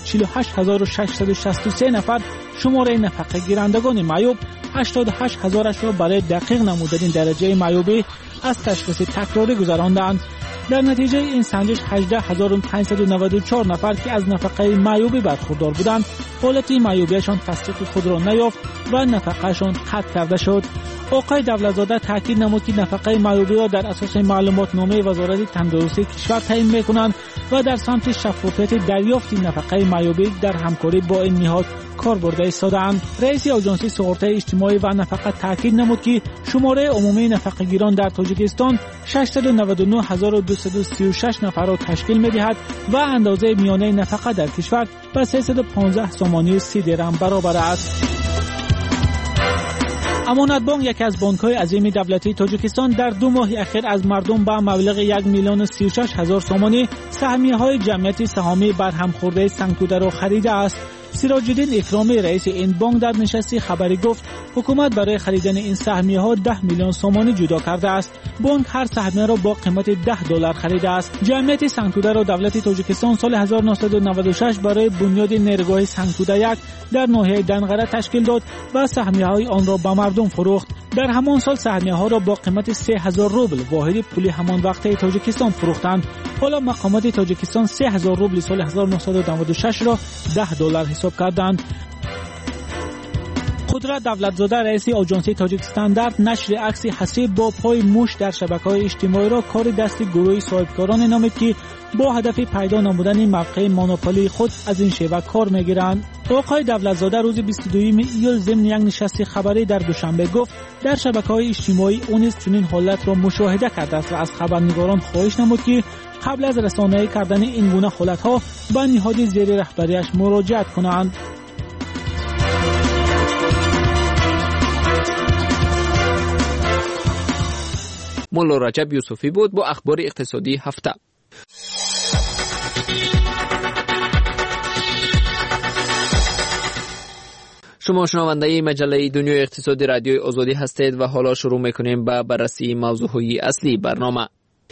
148,663 نفر شماره نفقه گیرندگان معیوب 88,000 را برای دقیق نمودن درجه معیوبی از تشخیص تکراری گذراندند. در نتیجه این سنجش 18,594 نفر که از نفقه معیوبی برخوردار بودند حالت معیوبیشان تصدیق خود را نیافت و نفقهشان قطع کرده شد. آقای دولتزاده تاکید نمود که نفقه معیوبی را در اساس معلومات نامه وزارت تندرستی کشور تعیین می‌کنند و در سمت شفافیت دریافت نفقه معیوبی در همکاری با این نهاد کار برده ایستاده‌اند. رئیس آژانس سوغورتای اجتماعی و نفقه تاکید نمود که شماره عمومی نفقه‌گیران در تاجیکستان 699,236 نفر را تشکیل می‌دهد و اندازه میانه نفقه در کشور به 315 سامانی 30 درهم برابر است. امانت بانک یکی از بانک‌های عظیم دولتی تاجیکستان در 2 ماه اخیر از مردم به مبلغ 1,36,000 سومانی سهمیه‌های جمعیت سهامی برهم خورده سنگتوده را خریده است. سراج الدین اکرامی رئیس این بانک در نشست خبری گفت حکومت برای خریدن این سهمیه‌ها 10 میلیون سومانی جدا کرده است. بانک هر سهمیه را با قیمت $10 خریده است. جمعیت سنگتوده را دولت تاجیکستان سال 1996 برای بنیاد نیروگاه سنگتوده 1 در ناحیه دنقره تشکیل داد و سهمیه‌های آن را به مردم فروخت. در همان سال سهمیه‌ها را با قیمت 3000 روبل واحد پول همان وقته تاجیکستان فروختند. حالا مقامات تاجیکستان 3000 روبل سال 1996 را $10 حساب کردند. قدرت دولتزاده رئیس آژانس تاجیک استاندارد نشر عکس حسیب با پای موش در شبکه‌های اجتماعی را کار دست گروه صاحبکاران نامید که با هدف پیدا نمودن موقع مونوپولی خود از این شیوه کار می‌گیرند. آقای دولتزاده روز 22 ایول ضمن یک نشست خبری در دوشنبه گفت در شبکه‌های اجتماعی او نیز چنین حالت را مشاهده کرده است و از خبرنگاران خواهش نمود که قبل از رسانه‌ای کردن این گونه حالت‌ها به نهاد زیر رهبریش مراجعت کنند.
مولا رجب یوسفی بود با اخبار اقتصادی هفته. شما شنونده مجله دنیای اقتصادی رادیوی آزادی هستید و حالا شروع میکنیم به بررسی موضوعهای اصلی برنامه.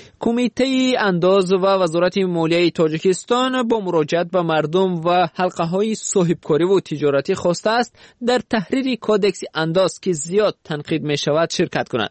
کمیته انداز و وزارت مالیه تاجیکستان با مراجعت به مردم و حلقه‌های صاحبکاری و تجارتی خواسته است در تحریر کودکس انداز که زیاد تنقید می‌شود شرکت کنند.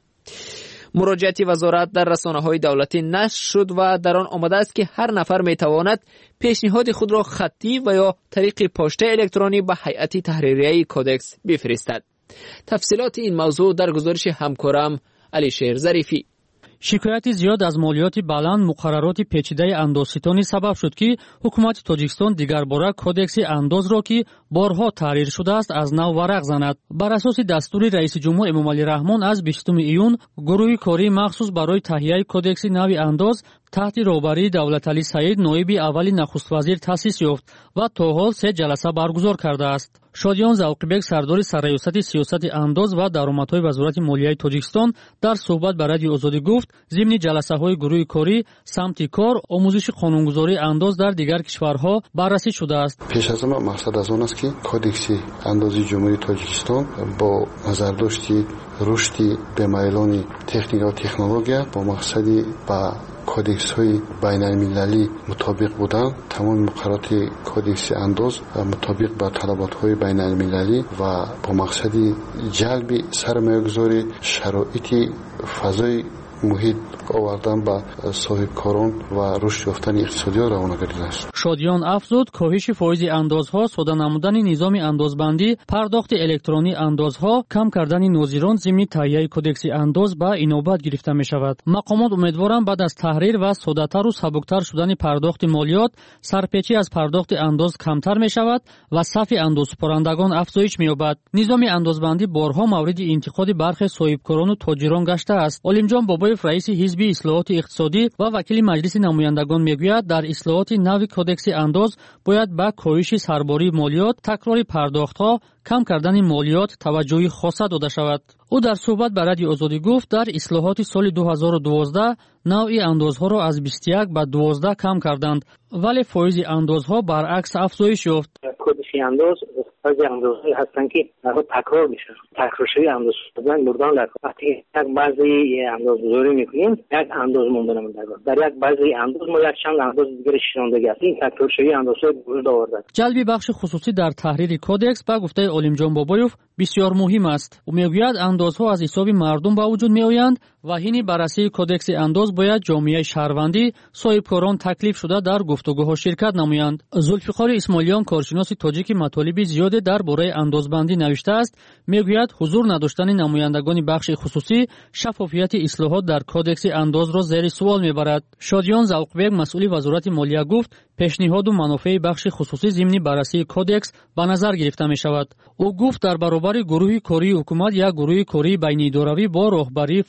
مراجعت وزارت در رسانه‌های دولتی نشر شد و در آن آمده است که هر نفر می‌تواند پیشنهاد خود را خطی و یا طریق پشته الکترونی به هیئت تحریریه کودکس بفرستد. تفصیلات این موضوع در گزارش همکارم علیشیر ظریفی.
شکایت زیاد از مالیات بلند مقررات پیچیده اندازستانی سبب شد که حکومت تاجیکستان دیگر باره کودکس انداز را که بارها تحریر شده است از نو ورق زند. بر اساس دستور رئیس جمهور امامعلی رحمان از 20 ایون گروه کاری مخصوص برای تهیه کودکس نو انداز تحت رهبری دولتعلی سعید نایب اولی نخست وزیر تأسیس یافت و تا حال 3 جلسه برگزار کرده است. شادیان زوقیبک سردار سرریاست سیاست انداز و درآمدهای وزارت مالیه تاجیکستان در صحبت با رادیو آزادی گفت ضمن جلسه‌های گروه کاری سمت کار آموزش قانونگذاری انداز در دیگر کشورها بررسی شده است.
پیش از همه مقصد از آن است که کودکس اندازی جمهوری تاجیکستان با نظرداشت رشد بمیلان تکنیک و تکنولوژیا با مقصدی با کودکس های بین المللی مطابق بودن، تمام مقررات کودکس انداز مطابق با طلبات های بین المللی و با مقصد جلب سرمایه‌گذاری شرایط فضای محیط آوردن به صاحبکاران و رشد یافتن اقتصادی را روانه گردیده است.
شادیان افزود کاهش فایز اندازها، ساده نمودن نظام اندازبندی، پرداخت الکترونی اندازها، کم کردن ناظران ضمن تهیه کودکس انداز به اینابت گرفته می شود. مقامات امیدوارند بعد از تحریر و ساده‌تر و سبکتر شدن پرداخت مالیات، سرپیچی از پرداخت انداز کمتر می شود و صف اندازپرندگان افزایش می یابد. نظام اندازبندی بارها مورد انتقاد برخی صاحبکاران و تاجران گشته است. علیمجان بابایف رئیس حزب اصلاحات اقتصادی و وکیل مجلس نمایندگان میگوید در اصلاحات نو کودکس انداز باید به کاهش سرباری مالیات، تکرار پرداخت‌ها، کم کردن مالیات توجه خاصه داده شود. او در صحبت با رادیو آزادی گفت در اصلاحات سال 2012 نوع اندازها را از 21 به 12 کم کردند ولی فایز اندازها برعکس افزایش یافت.
کودکس انداز بعضی اندازهایی هستن که تکرار میشن، تکرارشوی انداز شدن مردان در وقتی یک بعضی اندازگذاری میکنیم یک انداز مونده نمونده در یک بعضی انداز ما یک چند انداز دیگر شناندگی است. این تکرارشوی اندازهای وجود آورده. جلب
بخش خصوصی در تحریر کودکس به گفته علیمجان بابایف بسیار مهم است. او میگوید اندازها از حساب مردم به وجود میآیند و این بررسی کودکس انداز باید جامعه شهروندی صاحبکاران تکلیف شده در گفتگوها شرکت نمایند. زلفقار اسماعیلیان کارشناس تاجیک مطالب زیاد درباره اندازبندی نوشته است. میگوید حضور نداشتن نمایندگان بخش خصوصی شفافیت اصلاحات در کودکس انداز را زیر سوال میبرد. شادیان زوقبک مسئول وزارت مالیه گفت پیشنهاد و منافع بخش خصوصی ضمن بررسی کودکس به نظر گرفته می شود. او گفت در برابر گروه کاری حکومت یک گروه کاری بین اداروی با راهبری فیض‌الدین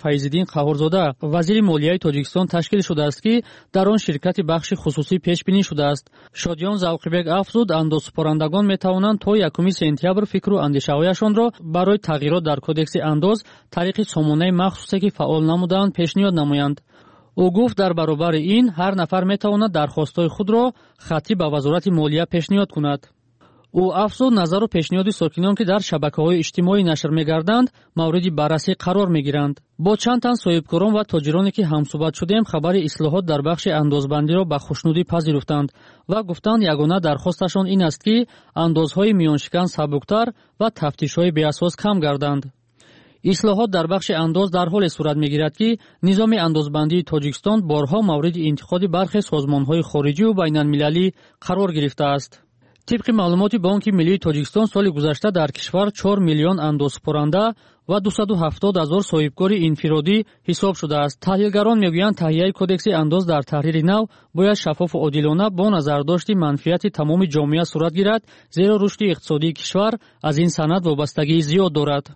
қаҳорзода вазири молияи тоҷикистон ташкил шудааст ки дар он ширкати бахши хусусӣ пешбинӣ шудааст. шодиён завқибек афзуд андозсупорандагон метавонанд то 1 сентябр фикру андешаҳояшонро барои тағйирот дар кодекси андоз тариқи сомонаи махсусе ки фаъол намуданд пешниҳод намоянд. ӯ гуфт дар баробари ин ҳар нафар метавонад дархостҳои худро хаттӣ ба вазорати молия пешниҳод кунад. ӯ афзуд назару пешниҳоди сокинон ки дар шабакаҳои иҷтимоӣ нашр мегарданд мавриди баррасӣ қарор мегиранд. бо чанд тан соҳибкорон ва тоҷироне ки ҳамсӯҳбат шудем хабари ислоҳот дар бахши андозбандиро ба хушнудӣ пазируфтанд ва гуфтанд ягона дархосташон ин аст ки андозҳои миёншикан сабуктар ва тафтишҳои беасос кам гарданд. ислоҳот дар бахши андоз дар ҳоле сурат мегирад ки низоми андозбандии тоҷикистон борҳо мавриди интиқоди бархе созмонҳои хориҷию байналмилалӣ қарор гирифтааст. طبق معلومات بانک ملی تاجیکستان سال گذشته در کشور 4 میلیون اندازپرنده و 270,000 صاحبکار انفرادی حساب شده است. تحلیلگران میگویند تهیه کدکس انداز در تحریر نو باید شفاف و عادلانه با نظرداشت منفعت تمام جامعه صورت گیرد، زیرا رشد اقتصادی کشور از این سند وابستگی زیاد دارد.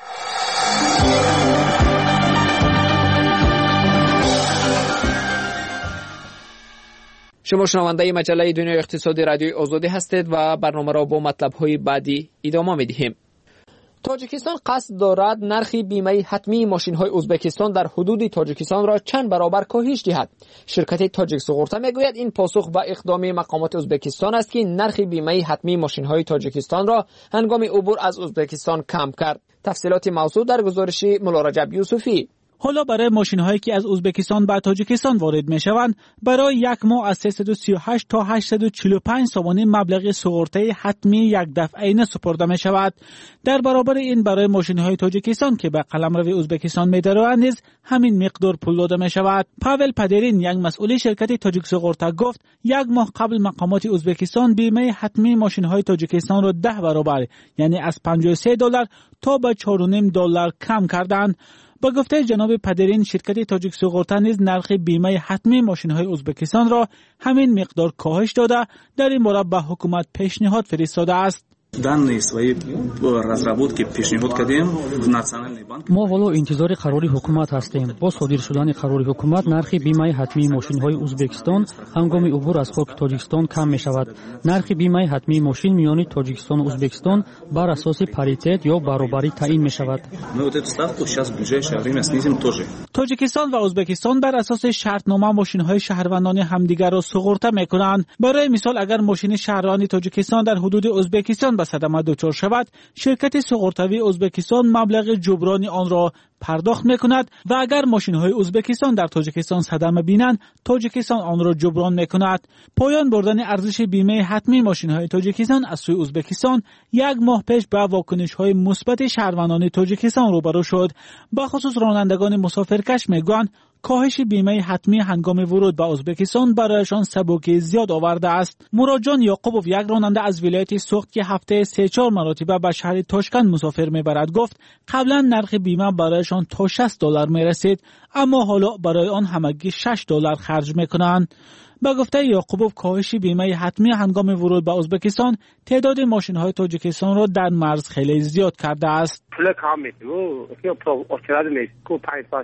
شما شنونده مجله دنیای اقتصادی رادیوی آزادی هستید و برنامه را با مطلب‌های بعدی ادامه می‌دهیم. تاجیکستان قصد دارد نرخ بیمه حتمی ماشین‌های ازبکستان در حدود تاجیکستان را چند برابر کاهش دهد. شرکت تاجیک سوغورتا میگوید این پاسخ به اقدام مقامات ازبکستان است که نرخ بیمه حتمی ماشین‌های تاجیکستان را هنگام عبور از ازبکستان کم کرد. تفصیلات موضوع در گزارش مولا رجب یوسفی.
حالا برای ماشین‌هایی که از ازبکستان به تاجیکستان وارد می‌شوند برای یک ماه از 338 تا 845 سومانی مبلغ سوغورته حتمی یک دفعه سپرده می‌شود. در برابر این برای ماشین‌های تاجیکستان که به قلمرو ازبکستان می‌دروند نیز همین مقدار پول داده می‌شود. پاول پدرین یک مسئول شرکت تاجیک سوغورتا گفت یک ماه قبل مقامات ازبکستان بیمه حتمی ماشین‌های تاجیکستان را 10 برابر یعنی از $53 تا به $4.5 کم کردند. با گفته جناب پدرین شرکت تاجیک سوغورتا نیز نرخ بیمه حتمی ماشین‌های ازبکستان را همین مقدار کاهش داده در این باره به حکومت پیشنهاد فرستاده است.
данные свои разработки пешниход кардем в национальный банк.
мо ҳоло интизори қарори ҳукумат ҳастем. бо содир шудани қарори ҳукумат нархи бимаи ҳатмии мошинҳои ӯзбекистон ҳангоми убур аз хоки тоҷикистон кам мешавад. нархи бимаи ҳатмии мошин миёни тоҷикистону ӯзбекистон бар асоси паритет ё баробарӣ таъин мешавад.
Мы вот эту ставку сейчас в ближайшее время снизим тоже.
тоҷикистон ва ӯзбекистон бар асоси шартнома мошинҳои шаҳрвандони ҳамдигарро суғурта мекунанд. барои мисол агар мошини шаҳрванди тоҷикистон дар ҳудуди ӯзбекистон صدمه دچار شود شرکت سوغورتاوی ازبکستان مبلغ جبران آن را پرداخت میکند و اگر ماشین های ازبکستان در تاجیکستان صدمه بینند تاجیکستان آن را جبران میکند. پایان بردن ارزش بیمه حتمی ماشین های تاجیکستان از سوی ازبکستان یک ماه پیش به واکنش های مثبت شهروندان تاجیکستان روبرو شد. به خصوص رانندگان مسافرکش میگویند کاهش بیمه حتمی هنگام ورود به ازبکستان برایشان سبکی زیاد آورده است. مراجان یعقوبوف یک راننده از ولایت سوخت که هفته 3-4 مرتبه به شهر تاشکند مسافر میبرد گفت قبلا نرخ بیمه برایشان تا $60 میرسید اما حالا برای آن همگی $6 خرج میکنند. به گفته یعقوبوف کاهش بیمه حتمی هنگام ورود به ازبکستان تعداد ماشین‌های تاجیکستان را در مرز خیلی زیاد کرده است.
پول کم میشه و اچراد میشه کو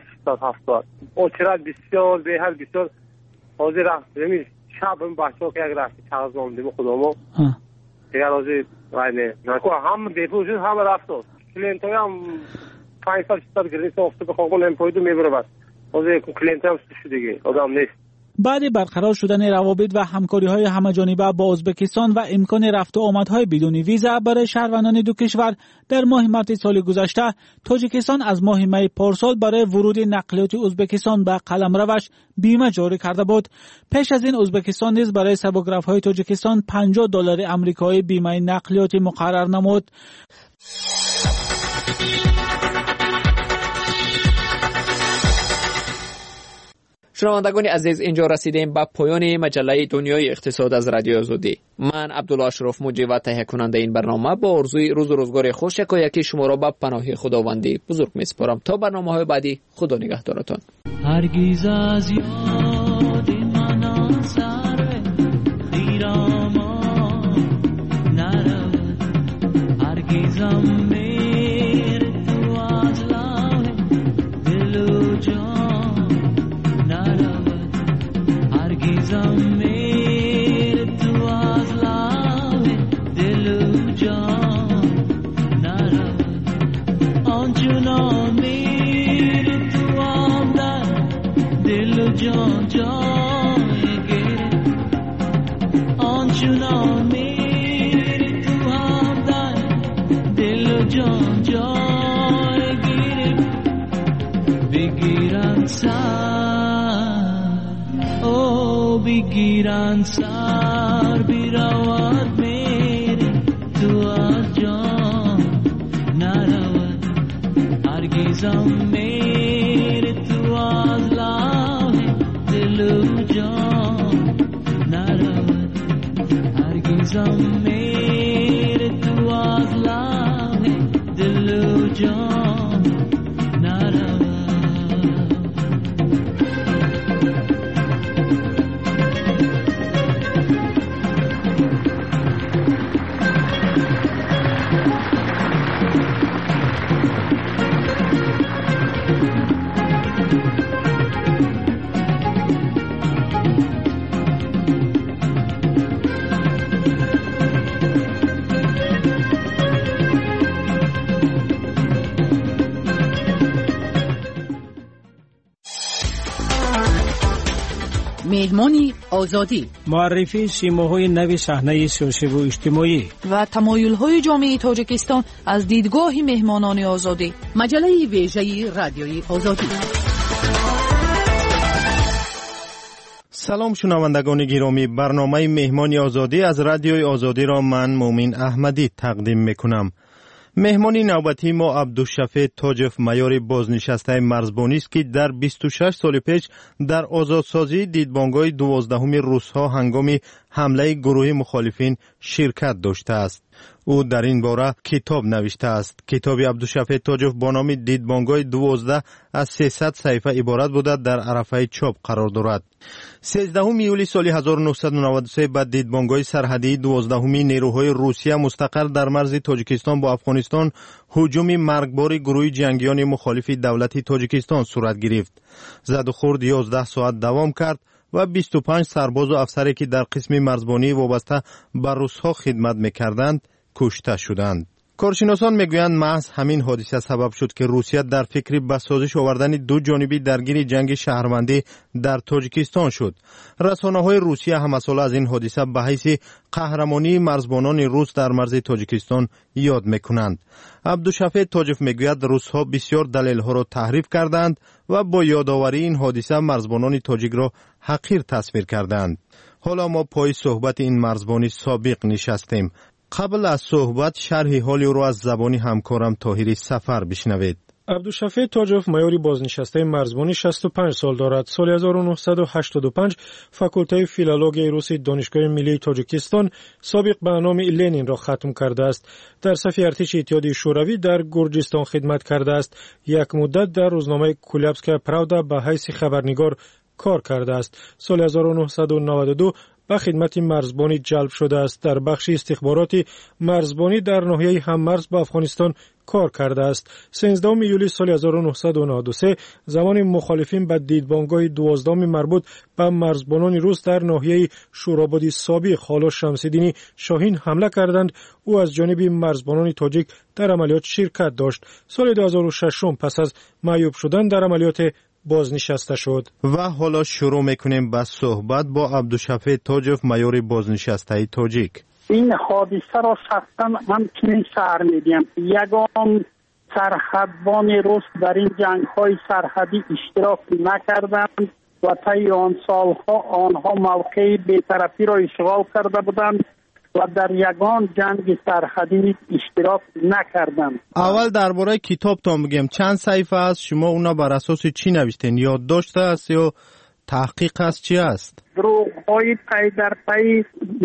5-6-7 اچراد بسیار به هر بسیار حاضر رفت نمیشه شب این بچه‌ها که اگر رفت چقدر دیدم خودمو دیگه روزی وایله نکو هم دیپوشون هم رفت کلینتای هم 5-6 گرفت افت به خودم نمیپویدو میبره بس روزی کلینتای هم شده دیگه آدم نیست.
بعد برقرار شدن روابط و همکاری‌های همه‌جانبه با ازبکستان و امکان رفت و آمدهای بدون ویزا برای شهروندان دو کشور در ماه مارس سال گذشته تاجیکستان از ماه می پارسال برای ورود نقلیات ازبکستان به قلمروش بیمه جاری کرده بود. پیش از این ازبکستان نیز برای سبک‌رفت‌های تاجیکستان $50 آمریکایی بیمه نقلیات مقرر نمود.
شنوندگان عزیز اینجا رسیدیم به پایان مجله دنیای اقتصاد از رادیو آزادی. من عبدالله اشرف مجری و تهیه کننده این برنامه با آرزوی روز و روزگار خوش یکی شما را به پناه خداوندی بزرگ میسپارم تا برنامه‌های بعدی. خدا نگهدارتان.
هرگز از یاد من سر خیراما نرود هرگزم میر تو از لاه دل و جان بگیرن سر بیرود میره تو از جان نرود هرگیزم میره تو از لحظه دل و جان نرود هرگیزم میره تو از لحظه دل و جان نرود.
مهمانی آزادی،
معرفی سیماهای نو صحنه سیاسی و اجتماعی
و تمایل‌های جامعه تاجیکستان از دیدگاه مهمانان آزادی.
مجله ویژه رادیوی آزادی.
سلام شنوندگان گرامی، برنامه مهمانی آزادی از رادیوی آزادی را من مومن احمدی تقدیم میکنم. مهمانی نوبتی ما عبدالشفیع تاجف مایار بازنشسته مرزبانی است که در 26 سال پیش در آزادسازی دیدبانگاه 12 روس‌ها هنگام حمله گروه مخالفین شرکت داشته است. او در این باره کتاب نوشته است. کتاب عبدالشفیع تاجف با نام دیدبانگاه 12 از 300 صفحه عبارت بوده در عرفه چاپ قرار دارد. 13 یولی سال 1993 بعد دیدبانگاه سرحدی 12 نیروهای روسیه مستقر در مرز تاجیکستان با افغانستان هجوم مرگبار گروه جنگیان مخالف دولت تاجیکستان صورت گرفت. زد و خورد 11 ساعت دوام کرد و 25 سرباز و افسری که در قسم مرزبانی وابسته به روس‌ها خدمت می‌کردند کشته شدند. کارشناسان میگویند محض همین حادثه سبب شد که روسیه در فکر به سازش آوردن دو جانبی درگیر جنگ شهروندی در تاجیکستان شد. رسانه‌های روسیه همساله از این حادثه به حیث قهرمانی مرزبانان روس در مرز تاجیکستان یاد میکنند. عبدالشفیع تاجف میگوید روس‌ها بسیار دلایل‌ها را تحریف کردند و با یادآوری این حادثه مرزبانان تاجیک را حقیر تصویر کردند. حالا ما پای صحبت این مرزبانی سابق نشستیم. قبل از صحبت شرح حالی رو از زبانی همکارم طاهری سفر بشنوید.
عبدالشفیع تاجف مایاری بازنشسته مرزبانی 65 سال دارد. سال 1985 فاکولته فیلولوژی روسی دانشگاه ملی تاجیکستان سابق به نام لنین را ختم کرده است. در صف ارتش اتحادیه شوروی در گرجستان خدمت کرده است. یک مدت در روزنامه کولابسکا پراودا به حیث خبرنگار کار کرده است. سال 1992 به خدمت مرزبانی جلب شده است. در بخش استخبارات مرزبانی در ناحیه هممرز با افغانستان کار کرده است. 13 یولی سال 1993 زمان مخالفین به دیدبانگاه 12 مربوط به مرزبانان روس در ناحیه شورابادی سابق خالا شمس‌الدین شاهین حمله کردند. او از جانب مرزبانان تاجیک در عملیات شرکت داشت. سال 2006 پس از معیوب شدن در عملیات بازنشسته شد.
و حالا شروع میکنیم با صحبت با عبدالشفیع تاجف مایار بازنشسته تاجیک.
این حادثه را شخصا من چنین شعر میدیم. یگان سرحدبان روس در این جنگ های سرحدی اشتراک نکردند و طی آن سالها آنها موقع بی‌طرفی را اشغال کرده بودند و در یگان جنگ سرحدی اشتراک نکردند.
اول درباره کتابتان بگم چند صفحه است؟ شما اونا بر اساس چی نوشتین؟ یادداشت است یا تحقیق است؟ چی است؟
دروغ‌های پی در پی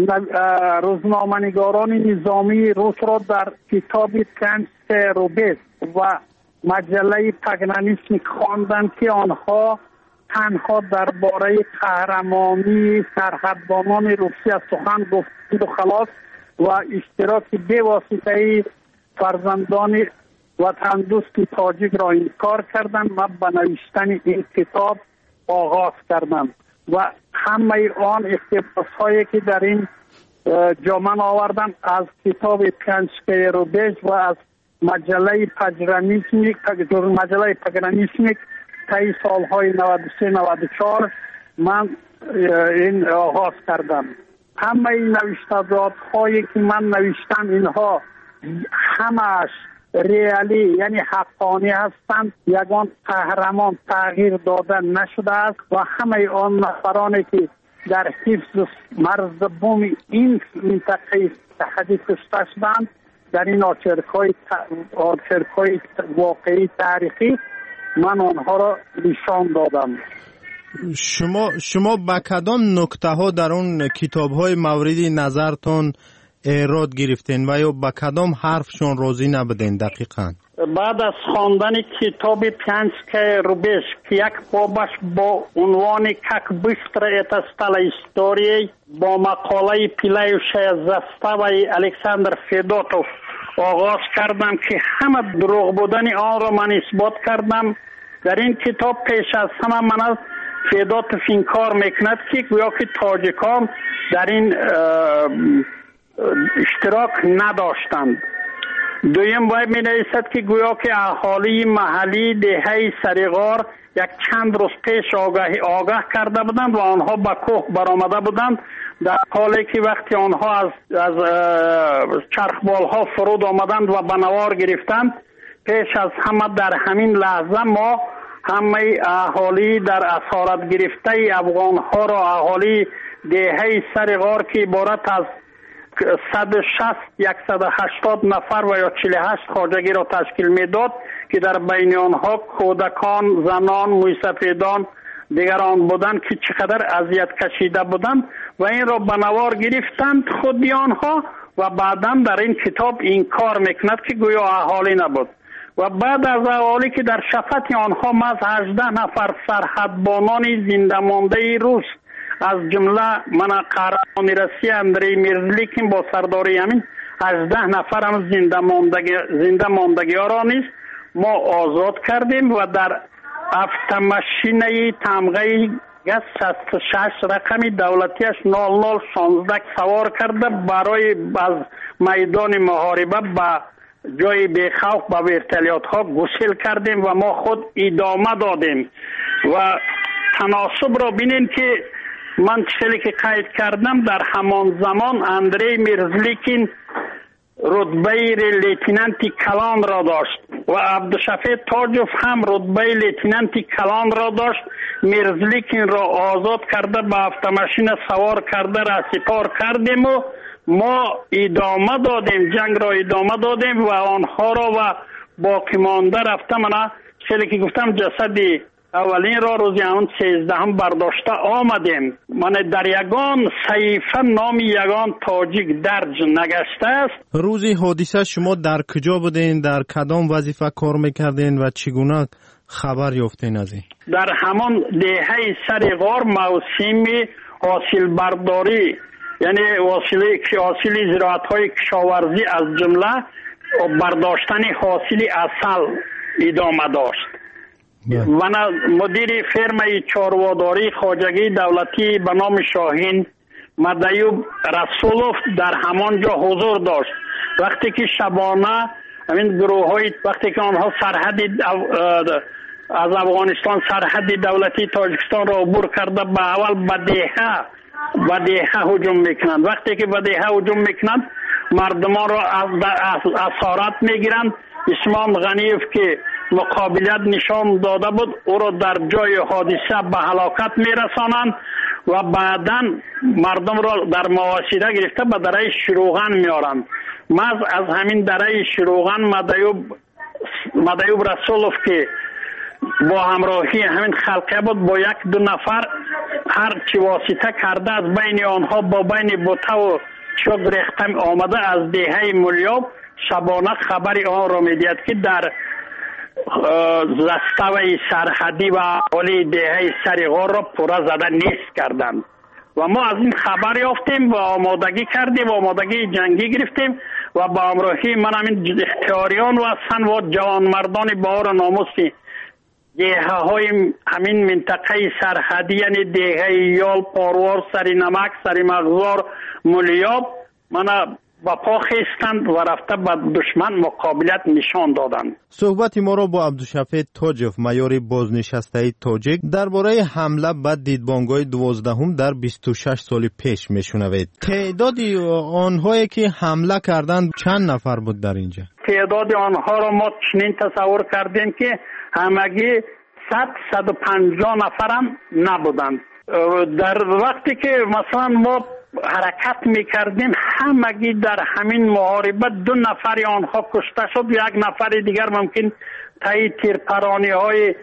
روزنامه‌نگاران نظامی روس را در کتاب کنس روبس و مجله پگنانیسم خواندند که آنها تنها درباره قهرمانی سرحدبانان روسیه سخن گفتند و خلاص و اشتراک بی‌واسطه فرزندان وطن دوست تاجیک را انکار کردند و به نوشتن این کتاب آغاز کردند.
و همه آن اقتباس هایی که در این جامن آوردم از کتاب پیانسکای روبیج و از مجله پگرانیسمیک طی سالهای 93-94 من این آغاز کردم. همه این نوشته‌ات هایی که من نوشتم اینها همش ریالی یعنی حقانی هستند. یگان قهرمان تغییر داده نشده است و همه آن نفرانی که در حفظ مرز بوم این منطقه تهدید کشته شدند در این آچرک‌های واقعی تاریخی من آنها را نشان دادم.
شما با کدام نکته ها در اون کتاب های موردی نظرتون ایراد گرفتین و یا با کدام حرفشون راضی نبودین دقیقاً؟
بعد از خواندن کتاب پیانسکای روبیج که یک بابش با عنوان «Как быстро это стало историей» با مقاله «Пылающая застава» الکساندر فدوتوف آغاز کردم که همه دروغ بودن آن را من اثبات کردم. در این کتاب پیش از همه من از فدوتوف این کار میکند که گویا که تاجیکان در این اشتراک نداشتند. دویم وی می نویسد که گویا که اهالی محلی دهه سریغار یک چند روز پیش آگاه کرده بودند و آنها به کوه برآمده بودند، در حالی که وقتی آنها از چرخبال ها فرود آمدند و به نوار گرفتند، پیش از همه در همین لحظه ما همه اهالی در اسارت گرفته افغان ها را اهالی دهه سریغار که عبارت از 160-180 نفر و یا 48 خواجگی را تشکیل میداد که در بین آنها کودکان، زنان، موسفیدان دیگران بودند که چقدر اذیت کشیده بودند و این را به نوار گرفتند خودی آنها و بعدا در این کتاب این کار میکند که گویا اهالی نبود. و بعد از اهالی که در شفت آنها از 18 نفر سرحدبانان زنده مانده روس از جمله من قهرمان رسی اندری میرزلیکین با سرداری همین 18 نفر هم زنده ماندگی ها را نیست ما آزاد کردیم و در افتماشینه تمغه گز 66 رقمی دولتیش 0016 سوار کرده برای از میدان محاربه به جای بیخوف به ورتلیات ها گسیل کردیم و ما خود ادامه دادیم. و تناسب را بینین که من چیزی که قید کردم در همان زمان اندری میرزلیکین رتبه لیتنانتی کلان را داشت و عبدالشفیع تاجوف هم رتبه لیتنانتی کلان را داشت. میرزلیکین را آزاد کرده به افتماشین سوار کرده را سپار کردیم و ما ادامه دادیم، جنگ را ادامه دادیم و آنها را و باقی مانده رفته من چیزی که گفتم جسدی اولین را روز همون 13 برداشته آمدیم. من در یگان صحیفه نام یگان تاجیک درج نگشته است.
روزی حادثه شما در کجا بودین؟ در کدام وظیفه کار میکردین و چگونه خبر یافتین از این؟
در همان دهه سریغار موسم حاصل برداری یعنی حاصل زراعت های کشاورزی از جمله برداشتن حاصل عسل ادامه داشت. من مدیر فرمای چارواداری خواجگی دولتی به نام شاهین مدیوب رسولوف در همانجا حضور داشت. وقتی که شبانه همین گروه های وقتی که آنها سرحد از افغانستان سرحد دولتی تاجیکستان را عبور کرده به اول به دیه هجوم میکنند. وقتی که به دیه هجوم میکنند مردمان را از اسارت میگیرند. اسمام غنیف که مقابلیت نشان داده بود او را در جای حادثه به هلاکت میرسانند و بعدا مردم را در محاصره گرفته به دره شروغن میارند. از همین دره شروغن مدیوب رسولوف که با همراهی همین خلقه بود با 1-2 نفر هر چی واسطه کرده از بین آنها با بین بوته و چوب ریختم آمده از دیهه ملیاب شبانه خبری آن را میدید که در زستوی سرحدی و اهالی دهه سریغار را پوره زده نیست کردند و ما از این خبر یافتیم و آمادگی کردیم و آمادگی جنگی گرفتیم و با همراهی من همین اختیاریان و سن و جوان مردان بار ناموسی دیهه های همین منطقه سرحدی یعنی دیهه یال، پاروار، سری نمک، سری مغزار، ملیاب من با پا خیستند و رفته به دشمن مقابلت نشان دادند.
صحبت ما را با عبدالشفیع تاجف مایور بازنشسته تاجیک درباره حمله به دیدبانگاه 12 در 26 سال پیش میشنوید. تعداد آنهایی که حمله کردند چند نفر بود در اینجا؟
تعداد آنها را ما چنین تصور کردیم که همگی 150 نفر هم نبودند. در وقتی که مثلا ما حرکت میکردیم همگی در همین محاربت 2 نفر آنها کشته شد، 1 نفر دیگر ممکن تایی تیرپرانی های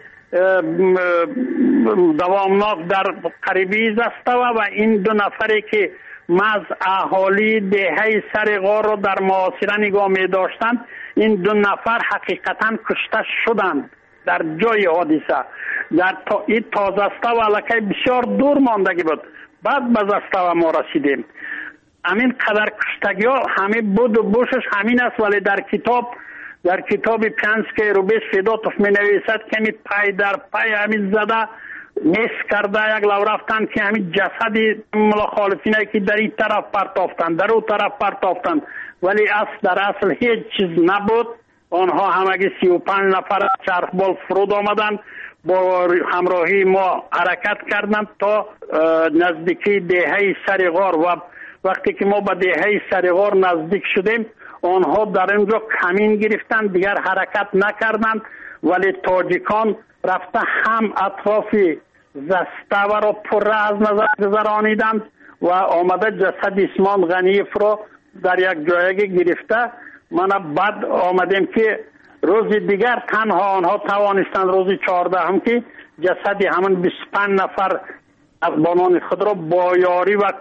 دوامناک در قریبی زسته و این 2 نفری که از اهالی دهه سر غار را در محاصره نگاه می داشتند این 2 نفر حقیقتا کشته شدند در جای حادثه. در این تازسته و علاقه بسیار دور ماندگی بود. بعد به زسته ما رسیدیم. همین قدر کشتگی ها همه بود و بوشش همین است، ولی در کتاب پنج که روبیش فیداتوف می نویسد که همین پای در پای همین زده نیست کرده یک لو رفتن که همین جسدی مخالفینه که در این طرف پرتافتن در اون طرف پرتافتن، ولی در اصل هیچ چیز نبود. آنها همگی 35 نفر چرخبال فرود آمدند، با همراهی ما حرکت کردند تا نزدیکی دهه سرغار و وقتی که ما به دهه سرغار نزدیک شدیم آنها در اینجا کمین گرفتند، دیگر حرکت نکردند، ولی تاجیکان رفته هم اطراف زسته و را پر از نظر گذرانیدند و آمده جسد اسمان غنیف را در یک جایگی گرفته. من بعد آمدیم که روز دیگر تنها آنها توانستند روز 14 هم که جسد همون 25 نفر از بانان خود را با یاری و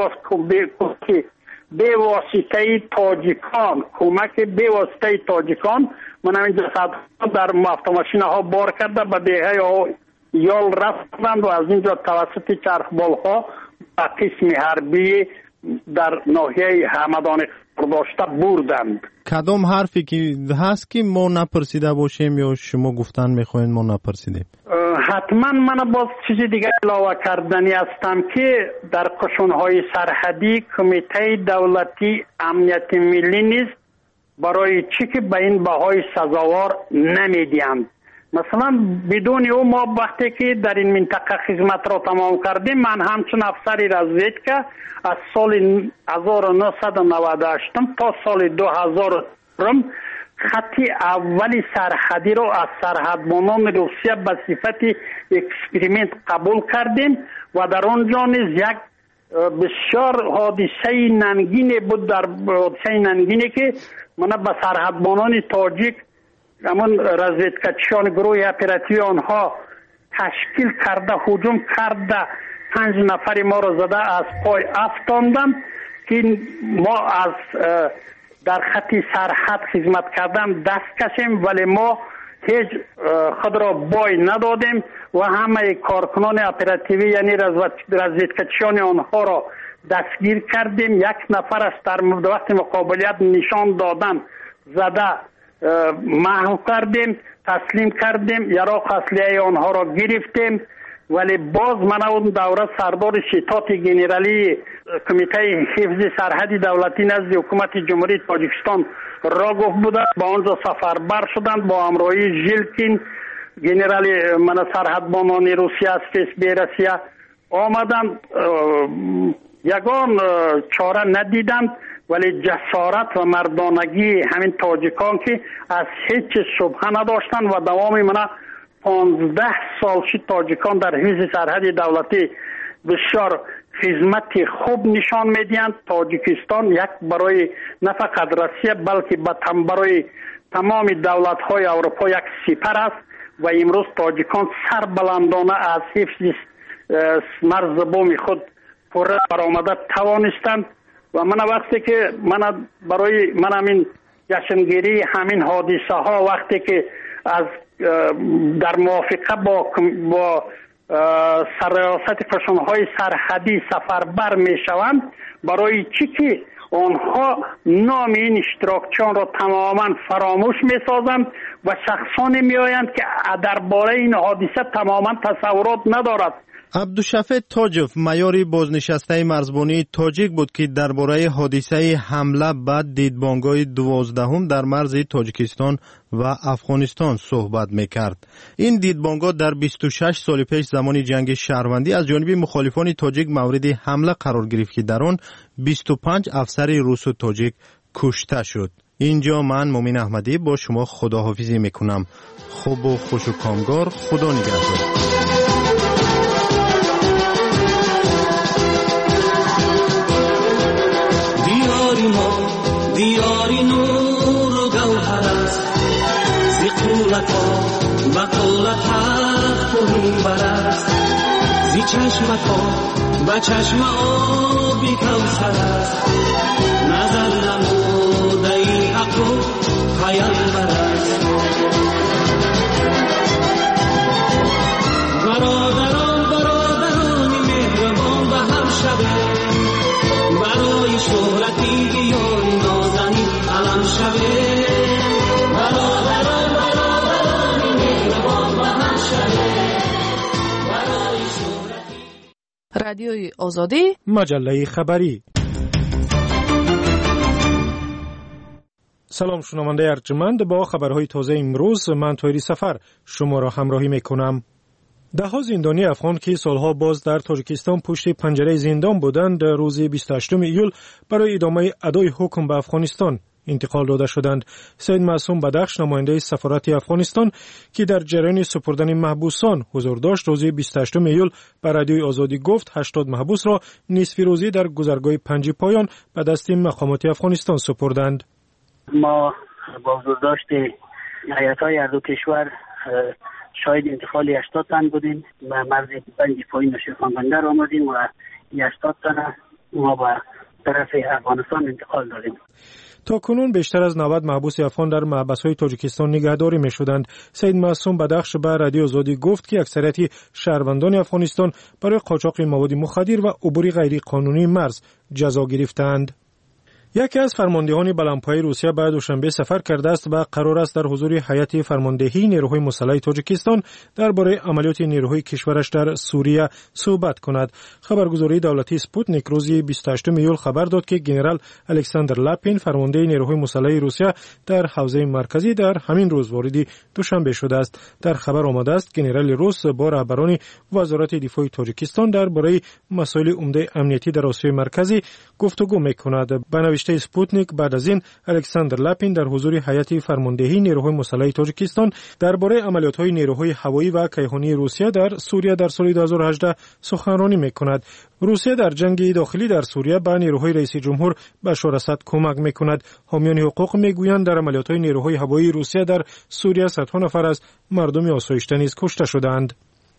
به واسطه تاجیکان من همین جسد در افت ها بار کرده به دهه یال رفتند و از اینجا توسط چرخبال ها به قسم حربی در ناحیه همدان داشته بردند.
کدام حرفی که هست که ما نپرسیده باشیم یا شما گفتن میخواین ما نپرسیدیم؟
حتما من باز چیزی دیگه علاوه کردنی هستم که در قشونهای سرحدی کمیته دولتی امنیت ملی نیست برای چی که به این بهای سزاوار نمیدیند. مثلا بدون او ما وقتی که در این منطقه خدمت را تمام کردیم من همچون افسری رزویدکا از سال 1998 تا سال 2000 خطی اولی سرحدی را از سرحدبانان روسیه به صفت اکسپریمنت قبول کردیم و در آنجا نیز یک بسیار حادثه ننگینی بود. در حادثه ننگینی که من به سرحدبانان تاجیک همون رزیدکچیان گروه اپراتیوی آنها تشکیل کرده هجوم کرده 5 نفر ما را زده از پای افتاندند که ما از در خطی سرحد خدمت کردن دست کشیم، ولی ما هیچ خود را بای ندادیم و همه کارکنان اپراتیوی یعنی رزیدکچیان آنها را دستگیر کردیم. 1 نفر است در وقت مقابلیت نشان دادن زده محو کردیم، تسلیم کردیم، یراق اصلیه آنها را گرفتیم. ولی باز من اون دوره سردار شتات گنرالی کمیته حفظ سرحدی دولتی نزد حکومت جمهوری تاجیکستان را گفت بوده، با آنجا سفربر شدند با همراهی ژیلکین گنرالی من سرحدبانان روسیه از فسبی روسیه آمدند. یگان چاره ندیدند، ولی جسارت و مردانگی همین تاجیکان که از هیچ شبهه نداشتند و دوام من 15 سال شد تاجیکان در حفظ سرحد دولتی بسیار خدمت خوب نشان میدهند. تاجیکستان یک برای نه فقط روسیه بلکه برای تمام دولت های اروپا یک سپر است و امروز تاجیکان سربلندانه از حفظ مرز بوم خود پر برآمده توانستند. و من وقتی که برای من همین جشنگیری همین حادثه ها وقتی که از در موافقه با سرریاست قشونهای سرحدی سفربر می شوند برای چی که آنها نام این اشتراکچیان را تماما فراموش می‌سازند و شخصانی می‌آیند که درباره این حادثه تماما تصورات ندارد.
عبدالشفیع تاجف مایور بازنشسته مرزبانی تاجیک بود که درباره حادثه حمله به دیدبانگاه 12 در مرز تاجیکستان و افغانستان صحبت میکرد. این دیدبانگاه در 26 سال پیش زمان جنگ شهروندی از جانب مخالفان تاجیک مورد حمله قرار گرفت که در آن 25 افسر روس و تاجیک کشته شد. اینجا من مومین احمدی با شما خداحافظی میکنم. خوب و خوش و کامگار. خدا نگهدار.
دیاری نور و گوهر است زی قولت ها بطولت حق منبر است زی چشمت ها به چشم آبی کوثر است نظر نموده ای حق و پیامبر است برادران مهربان به هم شبه برای شهرتی دیاری نازنی علم شبه برادران مهربان به هم شبه برای شهرتی.
رادیوی آزادی
مجله خبری. سلام شنونده ارجمند، با خبرهای تازه امروز من طاهری سفر شما را همراهی میکنم. ده‌ها زندانی افغان که سالها باز در تاجیکستان پشت پنجره زندان بودند روز 28 ایول برای ادامه ادای حکم به افغانستان انتقال داده شدند. سید معصوم بدخش نماینده سفارت افغانستان که در جریان سپردن محبوسان حضور داشت روز 28 ایول به رادیوی آزادی گفت 80 محبوس را نصف روزی در گذرگاه پنج پایان به دست مقامات افغانستان سپردند.
ما با حضور داشت هیئت‌های هر دو کشور شاید انتقال 80 تن بودیم و مرز پنج پایین شیرخانبندر آمدیم و 80 تن ما به طرف افغانستان انتقال دادیم.
تا کنون بیشتر از 90 محبوس افغان در محبس‌های تاجیکستان نگهداری می‌شدند. سید معصوم بدخش به رادیو آزادی گفت که اکثریت شهروندان افغانستان برای قاچاق مواد مخدر و عبور غیر قانونی مرز جزا گرفتند. یکی از فرماندهان بلندپایه روسیه به دوشنبه سفر کرده است و قرار است در حضور هیئت فرماندهی نیروهای مسلح تاجیکستان درباره عملیات نیروهای کشورش در سوریه صحبت کند. خبرگزاری دولتی سپوتنیک روز 28 ایول خبر داد که ژنرال الکساندر لاپین فرمانده نیروهای مسلح روسیه در حوزه مرکزی در همین روز وارد دوشنبه شده است. در خبر آمده است ژنرال روس با رهبران وزارت دفاع تاجیکستان درباره مسائل عمده امنیتی در آسیای مرکزی گفتگو می‌کند. سپوتنیک بعد از این الکساندر لاپین در حضور هیئت فرماندهی نیروهای مسلح تاجیکستان درباره عملیات‌های نیروهای هوایی و کیهانی روسیه در سوریه در سال 2018 سخنرانی می‌کند. روسیه در جنگ داخلی در سوریه به نیروهای رئیس جمهور بشار اسد کمک می‌کند. حامیان حقوق می‌گویند در عملیات‌های نیروهای هوایی روسیه در سوریه صدها نفر از مردم آسایشته نیز کشته شدند.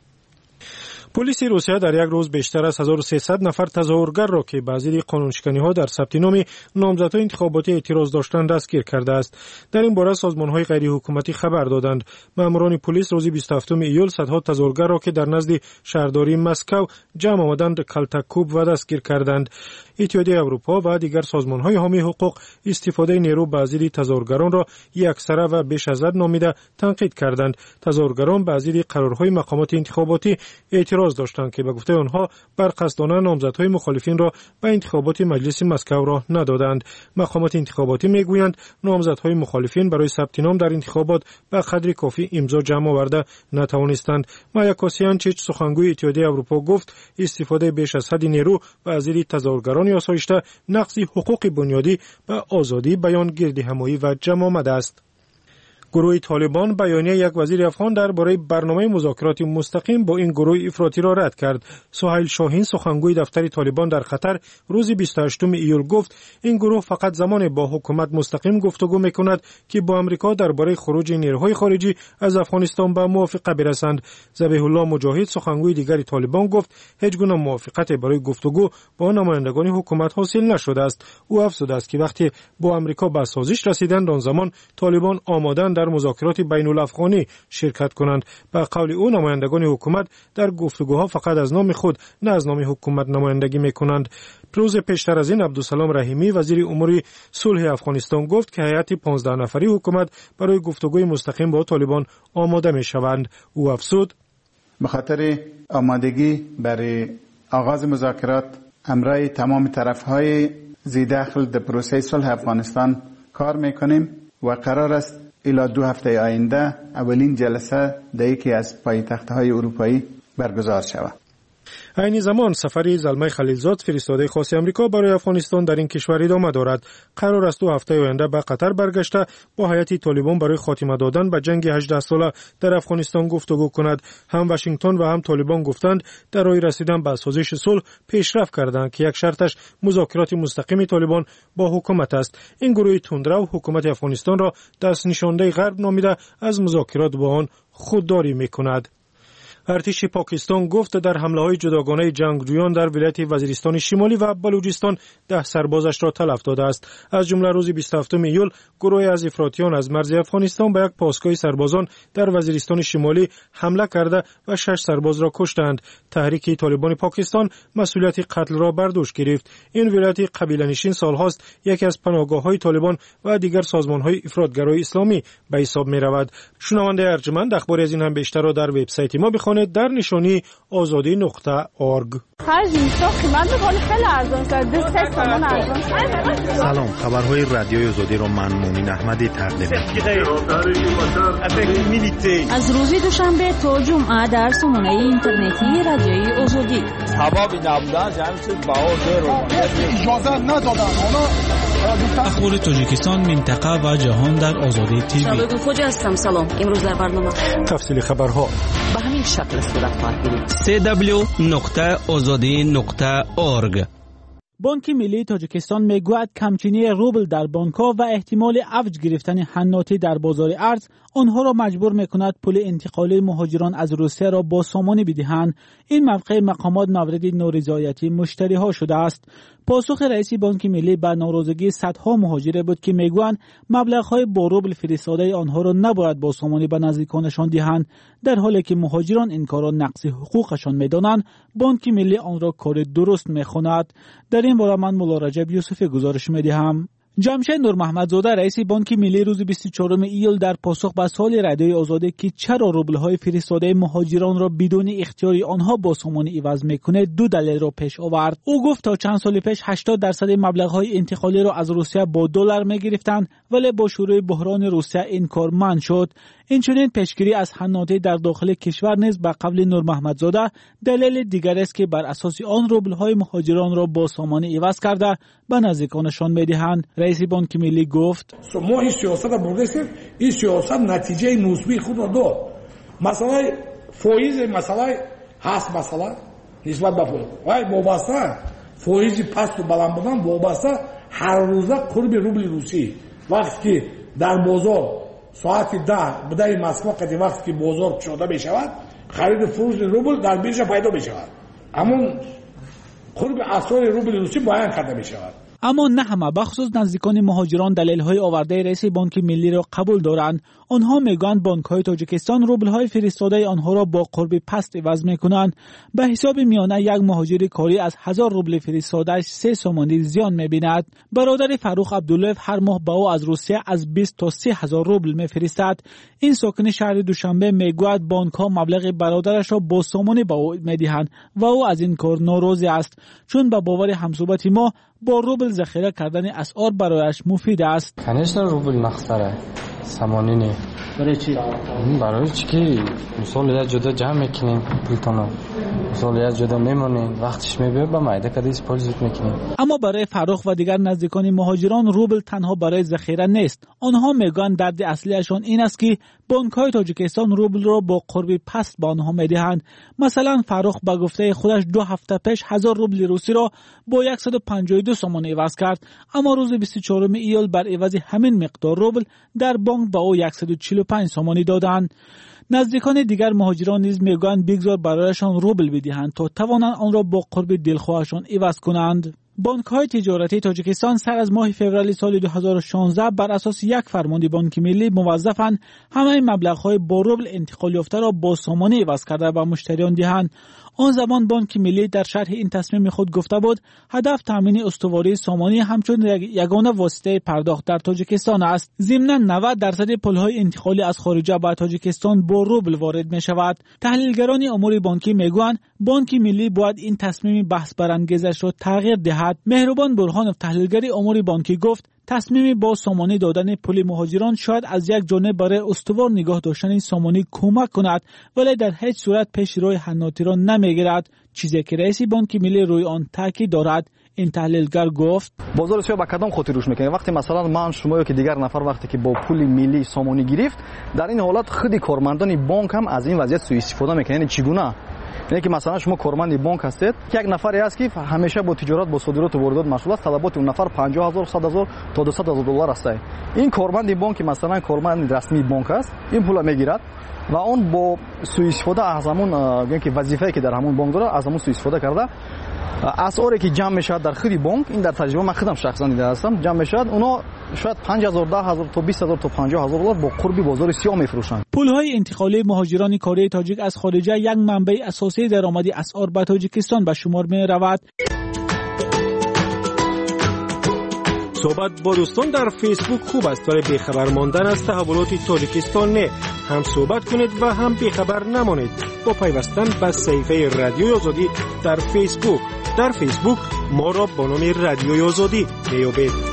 پلیس روسیه در یک روز بیشتر از 1300 نفر تظاهرگر را که به زیر قانونشکنی‌ها در ثبت نام نامزدهای انتخاباتی اعتراض داشتند دستگیر کرده است. در این باره سازمان‌های غیر حکومتی خبر دادند. ماموران پلیس روز 27 ایول صدها تظاهرگر را که در نزد شهرداری مسکو جمع آمدند کلتکوب و دستگیر کردند. اتحادیه اروپا و دیگر سازمان‌های حامی حقوق استفاده نیرو به ضد تظاهرگران را یکسره و بیش از حد نامیده تنقید کردند. تظاهرگران به ضد قرارهای مقامات انتخاباتی اعتراض داشتند که به گفته آنها برقصدانه نامزدهای مخالفین را به انتخابات مجلس مسکو راه ندادند. مقامات انتخاباتی میگویند نامزدهای مخالفین برای ثبت نام در انتخابات به قدر کافی امضا جمع آورده نتوانستند. مایا کوسیانچیچ سخنگوی اتحادیه اروپا گفت استفاده بیش از حد نیرو به ضد تظاهرگران آسایشته نقض حقوق بنیادی به آزادی بیان، گردهمایی و جمع آمده است. گروه طالبان بیانیه یک وزیر افغان درباره برنامه مذاکرات مستقیم با این گروه افراطی را رد کرد. سهیل شاهین سخنگوی دفتر طالبان در خطر روز 28 ایول گفت این گروه فقط زمان با حکومت مستقیم گفتگو میکند که با امریکا درباره خروج نیروهای خارجی از افغانستان به موافقه برسند. ذبیح الله مجاهد سخنگوی دیگر طالبان گفت هیچ گونه موافقت برای گفتگو با نمایندگان حکومت حاصل نشده است. او افزوده است که وقتی با امریکا به سازش رسیدند آن زمان طالبان آمادند در مذاکرات بین الافغانی شرکت کنند. به قول او نمایندگان حکومت در گفتگوها فقط از نام خود نه از نام حکومت نمایندگی میکنند. روز پیشتر از این عبدالسلام رحیمی وزیر امور صلح افغانستان گفت که هیئت 15 نفری حکومت برای گفتگوی مستقیم با طالبان آماده میشوند. او افزود
به خاطر آمادگی برای آغاز مذاکرات همراه تمام طرفهای ذی‌دخل در پروسه صلح افغانستان کار میکنیم و قرار است الی 2 هفته آینده اولین جلسه در یکی از پایتخت‌های اروپایی برگزار شود.
عین زمان سفری زلمه خلیلزاد فرستاده خاص آمریکا برای افغانستان در این کشور ادامه دارد. قرار است 2 هفته آینده به قطر برگشته با هیئت طالبان برای خاتمه دادن به جنگ 18 ساله در افغانستان گفتگو کند. هم واشنگتن و هم طالبان گفتند در راه رسیدن به سازش صلح پیشرفت کردند که یک شرطش مذاکرات مستقیم طالبان با حکومت است. این گروه تندرو حکومت افغانستان را دست نشانده غرب نامیده از مذاکرات با آن خودداری میکند. ارتش پاکستان گفت در حمله‌های جداگانه جنگجویان در ولایت وزیرستان شمالی و بلوچستان 10 سربازش را تلف داده است. از جمله روز 27 ایول گروهی از افراطیان از مرز افغانستان به یک پاسگاه سربازان در وزیرستان شمالی حمله کرده و 6 سرباز را کشتند. تحریک طالبان پاکستان مسئولیت قتل را بر دوش گرفت. این ولایت قبیله‌نشین سالهاست یکی از پناهگاه‌های طالبان و دیگر سازمان‌های افراطگرای اسلامی به حساب می‌رود. شنونده ارجمند اخباری از این هم بیشتر را در وبسایت ما بخوانید در نشانی azadi.org.
سلام، خبرهای رادیوی آزادی را من مومین احمدی تقدیم می‌کنم.
از روز دوشنبه تا جمعه در سامانه اینترنتی رادیوی آزادی.
سبب نبودن جمعیت بهادر رو اجازه ندادن.
اخبار تاجیکستان، منطقه و جهان در آزادی تیوی.
شبکه خوجا هستم. سلام. امروز در برنامه
تفصیل خبرها
به همین شکل صورت خواهد گرفت.
www.azadi.org.
بانک ملی تاجیکستان میگوید کمچینی روبل در بانک‌ها و احتمال افزایش گرفتن حناتی در بازار ارز آنها را مجبور می‌کند پول انتقالی مهاجران از روسیه را با سامانی بدهند. این موقع مقامات مورد نارضایتی مشتری‌ها شده است. پاسخ رئیس بانک ملی به ناراضگی صدها مهاجر بود که میگویند مبلغ‌های با روبل فرستاده آنها را نباید با سامانی به نزدیکانشان دهند. در حالی که مهاجران این کار را نقض حقوقشان می‌دانند، بانک ملی آن را کار درست می‌خواند. در این باره من مولا رجب یوسفی گزارش می‌دهم. جمشید نور محمدزاده رئیس بانک ملی روز 24 ایول در پاسخ به سوال رادیوی آزادی که چرا روبل‌های فرستاده مهاجران را بدون اختیاری آنها با سامانی عوض میکنه 2 دلیل را پیش آورد. او گفت تا چند سال پیش 80% مبلغ‌های انتقالی را از روسیه با دلار می‌گرفتند، ولی با شروع بحران روسیه این کار منع شد. اینچنین پیشگیری از حناتی در داخل کشور نیز به قول نور محمدزاده دلیل دیگر است که بر اساس آن روبل‌های مهاجران را با سامانی عوض کرده به نزدیکانشان می‌دهند. رئیس بانک ملی گفت
ما این سیاست را بردیم، این سیاست نتیجه مثبت خود را داد. مثلا فایز مثلا هست مثلا نسبت به فایز وای وابسته فایز پست و بلند بودن وابسته هر روزه قرب روبل روسی. وقتی که در بازار ساعت 10 بدای مسکو قدی وقتی که بازار شده بشود خرید فروش روبل در بیرژه پیدا بشود، اما قرب اسعار روبل روسی بیان کرده بشود.
اما نه همه بخصوص نزدیکان مهاجران دلیل‌های آورده رئیس بانک ملی را قبول دارند. آنها میگویند بانک‌های تاجیکستان روبل‌های فرستاده آنها را با قرب پست عوض می‌کنند. به حساب میانه یک مهاجر کاری از 1000 روبل فرستاده‌اش 3 سامانی زیان می‌بیند. برادر فروخ عبدالله هر ماه به او از روسیه از 20 تا 30,000 روبل می‌فرستد. این ساکن شهر دوشنبه میگوید بانک‌ها مبلغ برادرش را با سامانی به او می‌دهند و او از این کار ناراضی است، چون به باور همصحبت ما با روبل ذخیره کردن اسعار برایش مفید است.
کنیشتر روبل نخسره سامانی نه. برای چی؟ برای چی که مثال یا جدا جمع میکنیم پولتانو، مثال یا جدا میمونیم وقتش میبه به مایده کدی سپول زود میکنیم.
اما برای فروخ و دیگر نزدیکان مهاجران روبل تنها برای ذخیره نیست. آنها میگن درد اصلیشان این است که بانک‌های تاجیکستان روبل را با قرب پست به آنها میدهند. مثلا فروخ به گفته خودش 2 هفته پیش 1000 روبل روسی را با 152 سامان عوض کرد، اما روز 24 ایول بر عوض همین مقدار روبل در بانک به او 145 سامانی دادند. نزدیکان دیگر مهاجران نیز میگویند بگذار برایشان روبل بدهند تا توانند آن را با قرب دلخواهشان عوض کنند. بانک‌های تجارتی تاجیکستان سر از ماه فوریه سال 2016 بر اساس یک فرمان بانک ملی موظفند همه مبلغ‌های با روبل انتقال یافته را با سامانه عوض کرده به مشتریان دهند. آن زمان بانک ملی در شرح این تصمیم خود گفته بود هدف تامین استواری سامانی همچون یگانه واسطه پرداخت در تاجیکستان است. ضمناً 90% پول‌های انتقالی از خارج به تاجیکستان با روبل وارد می شود. تحلیلگران امور بانکی میگویند بانک ملی باید این تصمیم بحث برانگیزش را تغییر دهد. مهربان برهانوف تحلیلگر امور بانکی گفت تصمیم با سامانه دادن پول مهاجران شاید از یک جانب برای استوار نگاه داشتن سامانه کمک کند ولی در هیچ صورت پیش روی حناتی را نمیگیرد، چیزی که رئیس بانک ملی روی آن تاکید دارد. این تحلیلگر گفت
بازار سیاه با کدام خاطر روش میکنه؟ وقتی مثلا من شما که دیگر نفر وقتی که با پول ملی سامانی گرفت در این حالت خود کارمندان بانک هم از این وضعیت سوء استفاده میکنن. یعنی چگونه؟ یعنی که مثلا شما کارمند بانک هستید یک نفری است که همیشه با تجارت با صادرات و واردات مشغول است، طلبات اون نفر 50000 100000 تا 200000 دلار است. این کارمند بانک مثلا کارمند رسمی بانک است، این پول میگیرد و اون با سوء استفاده از همون یعنی که وظیفه‌ای که در همون بانک داره از همون سوء استفاده کرده اسعاری که جمع میشه در خود بانک، این در تجربه من خودم شخصا دیده هستم، جمع میشه اونا شاید 5000 10000 تا 20000 تا 50000 دلار با قربی بازار سیاه میفروشند.
پول‌های انتقالی مهاجران کره تاجیک از خارج یک منبع اساسی درآمدی اسعار به تاجیکستان به شمار می‌رود.
صحبت با دوستان در فیسبوک خوب است ولی بیخبر ماندن از تحولات تاجیکستان نه. هم صحبت کنید و هم بیخبر نمانید با پیوستن به صفحه رادیوی آزادی در فیسبوک. در فیسبوک ما را با نام رادیوی آزادی میابید.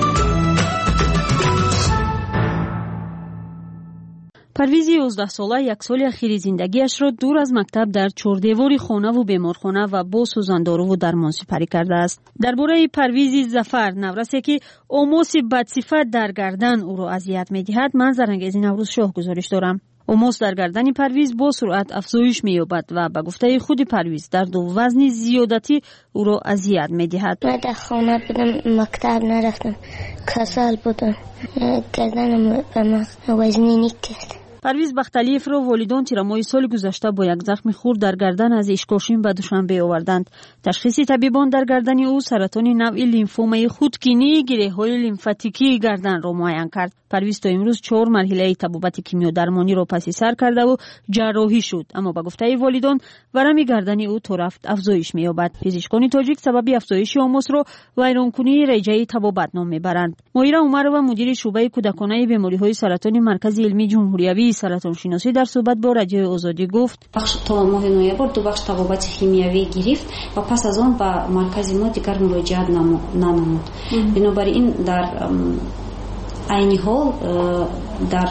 پرویز 11 ساله یک سال اخیر زندگیش را دور از مکتب در چهاردیواری خانه و بیمارخانه و با سوزاندارو و درمان سپری کرده است. درباره پرویز ظفر نورسی که اوموس بدصفت در گردن او را اذیت می‌دهد من زرنگیزی نوروز شاه گزارش دارم. اوموس در گردن پرویز با سرعت افزایش می‌یابد و به گفته خود پرویز درد و وزن زیادتی او را اذیت می‌دهد.
من در خانه بودم، مکتب نرفتم، کسل بودم، گردنم به وزنی کرد.
پرویز بختلیف را والدان تیرمای سال گذشته با یک زخم خورد در گردن از اشکاشین به دوشنبه آوردند. تشخیص طبیبان در گردن او سرطان نوع لیمفومای خودکینی گره‌های لیمفاتیکی گردن را معاین کرد. پرویز تا امروز 4 مرحله طبابت کیمیا درمانی را پس سر کرده و جراحی شد، اما به گفته والدان ورم گردن او تا رفت افزایش می‌یابد. پزشکان تاجیک سبب افزایش اوموس را ویرانکنی رژه طبابت نام می‌برند. مهیره عمرova مدیر شعبه کودکانه بیماری‌های سرطانی مرکز علمی جمهوریوی سرطان شناسی در صحبت با رادیو آزادی گفت
بخش تا ماه نوامبر 2 بخش طبابت شیمیایی گرفت و پس از آن به مرکز ما دیگر مراجعت ننمود. بنابراین در عین حال در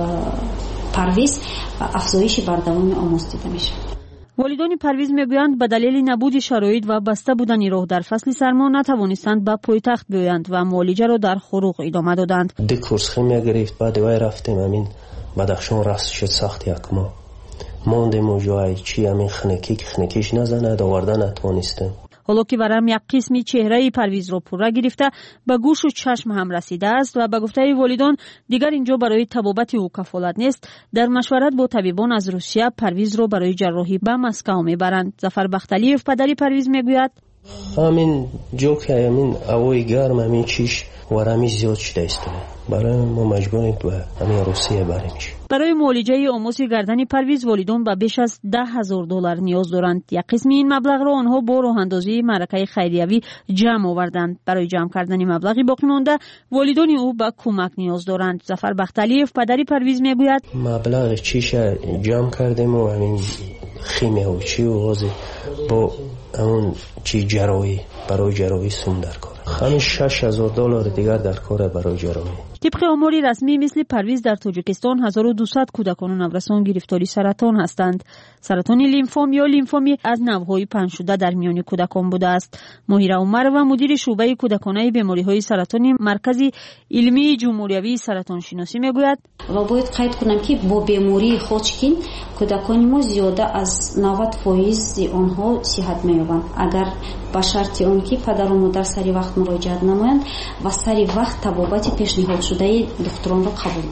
پرویز افزایش بردوام اوموس دیده میشه.
والدان پرویز میگویند به دلیل نبود شرایط و بسته بودن راه در فصل سرما نتوانستند به پایتخت بیایند و معالجه را در خروق ادامه دادند.
دی کورس خیمیا گرفت بعد وای رفتیم همین بدخشان رست شد سخت یک ماه ماندیم و جای چی همین خنکیش نزنه آوردن نتوانستیم.
حالا که ورم یک قسمی چهره پرویز را پوره گرفته به گوش و چشم هم رسیده است و به گفته والدان دیگر اینجا برای طبابت او کفالت نیست، در مشورت با طبیبان از روسیه پرویز را برای جراحی به مسکو میبرند. ظفر بختلیف پدری پرویز میگوید
همین جو که همین هوای گرم همین چیش ورمی زیاد شده است، برای ما مجبوریم به همین روسیه بریم.
برای معالجه اوموس گردن پرویز والدان به بیش از $10,000 نیاز دارند. یک قسم این مبلغ را آنها با راه اندازی معرکه خیریوی جمع آوردند. برای جمع کردن مبلغی باقی مانده والدان او به کمک نیاز دارند. ظفر بختلیف پدری پرویز میگوید
مبلغ چیش جمع کردیم و همین خیمه و چی و وازی با همون چی جراحی برای جراحی سوم در کار. همین $6,000 دیگر در کار برای جراحی.
طبق آماری رسمی مثل پرویز در تاجیکستان 1200 کودکان و نوجوانان گرفتاری سرطان هستند. سرطان لیمفوم یا لیمفومی از نوع‌های پنج شده در میان کودکان بوده است. مهیره عمرova مدیر شعبه کودکانه بیماری‌های سرطانی مرکز علمی جمهوریوی سرطان شناسی میگوید
و باید قید کنم که با بیماری خوچکین کودکان ما زیاده از 90% آنها صحت می‌یابند اگر با شرط آنکه پدر و مادر سری وقت مراجعت نمایند و سری وقت طبابت پیشنهاد شده دکتران را قبول نمایند.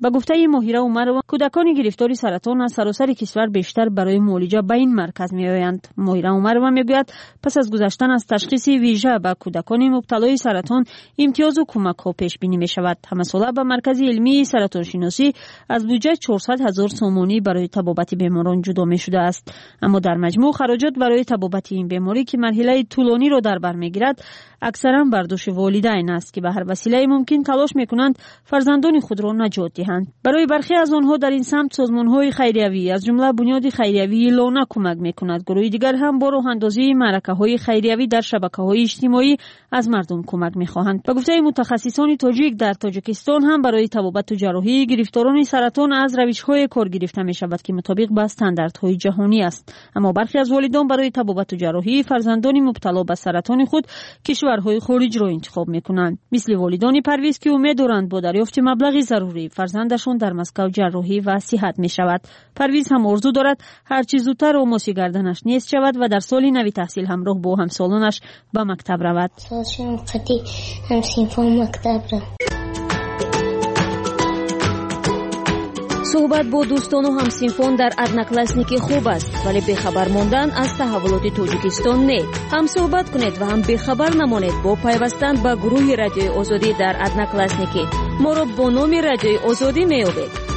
با گفته ماهیره عمرова کودکان گرفتار سرطان از سراسر کشور بیشتر برای معالجه به این مرکز میآیند. ماهیره عمرова میگوید پس از گذشتن از تشخیص ویژه به کودکان مبتلای سرطان امتیاز و کمک ها پیش بینی می شود. همه ساله به مرکز علمی سرطان شناسی از بودجه 400,000 سومانی برای طبابت بیماران جدا می شده است. اما در مجموع خراجات برای طبابت این بیماری که مرحله طولانی را در بر میگیرد اکثرا بر دوش والدین است که به هر وسیله ممکن تلاش میکنند فرزندان خود را نجات دهند. برای برخی از آنها در این سمت سازمان‌های خیریوی از جمله بنیاد خیریوی لانه کمک میکند. گروه دیگر هم با راه اندازی معرکه‌های خیریوی در شبکه‌های اجتماعی از مردم کمک میخواهند. به گفته متخصصان تاجیک در تاجیکستان هم برای طبابت و جراحی گرفتاران سرطان از روش‌های کار گرفته میشود که مطابق با استانداردهای جهانی است. اما برخی از والدان برای طبابت و جراحی فرزندان مبتلا به سرطان خود کشورهای خارج را انتخاب میکنند. مثل والدان پرویز که امید دارند با دریافت مبلغی ضروری فرزندشان در مسکو جراحی و صحت می شود. پرویز هم آرزو دارد هر چیز زودتر آموزش گردنش نیست شود و در سال نوی تحصیل همراه با همسالانش به مکتب رود.
سالشم قدی هم سینفون مکتب را.
صحبت با دوستان و همسینفون در ادناکلاسنیکی خوب است، ولی بخبر ماندن از تحولات تاجیکستان نه. هم صحبت کنید و هم بخبر نمانید با پیوستن به گروه رادیوی آزادی در ادناکلاسنیکی. ما را با نام رادیوی آزادی میابید.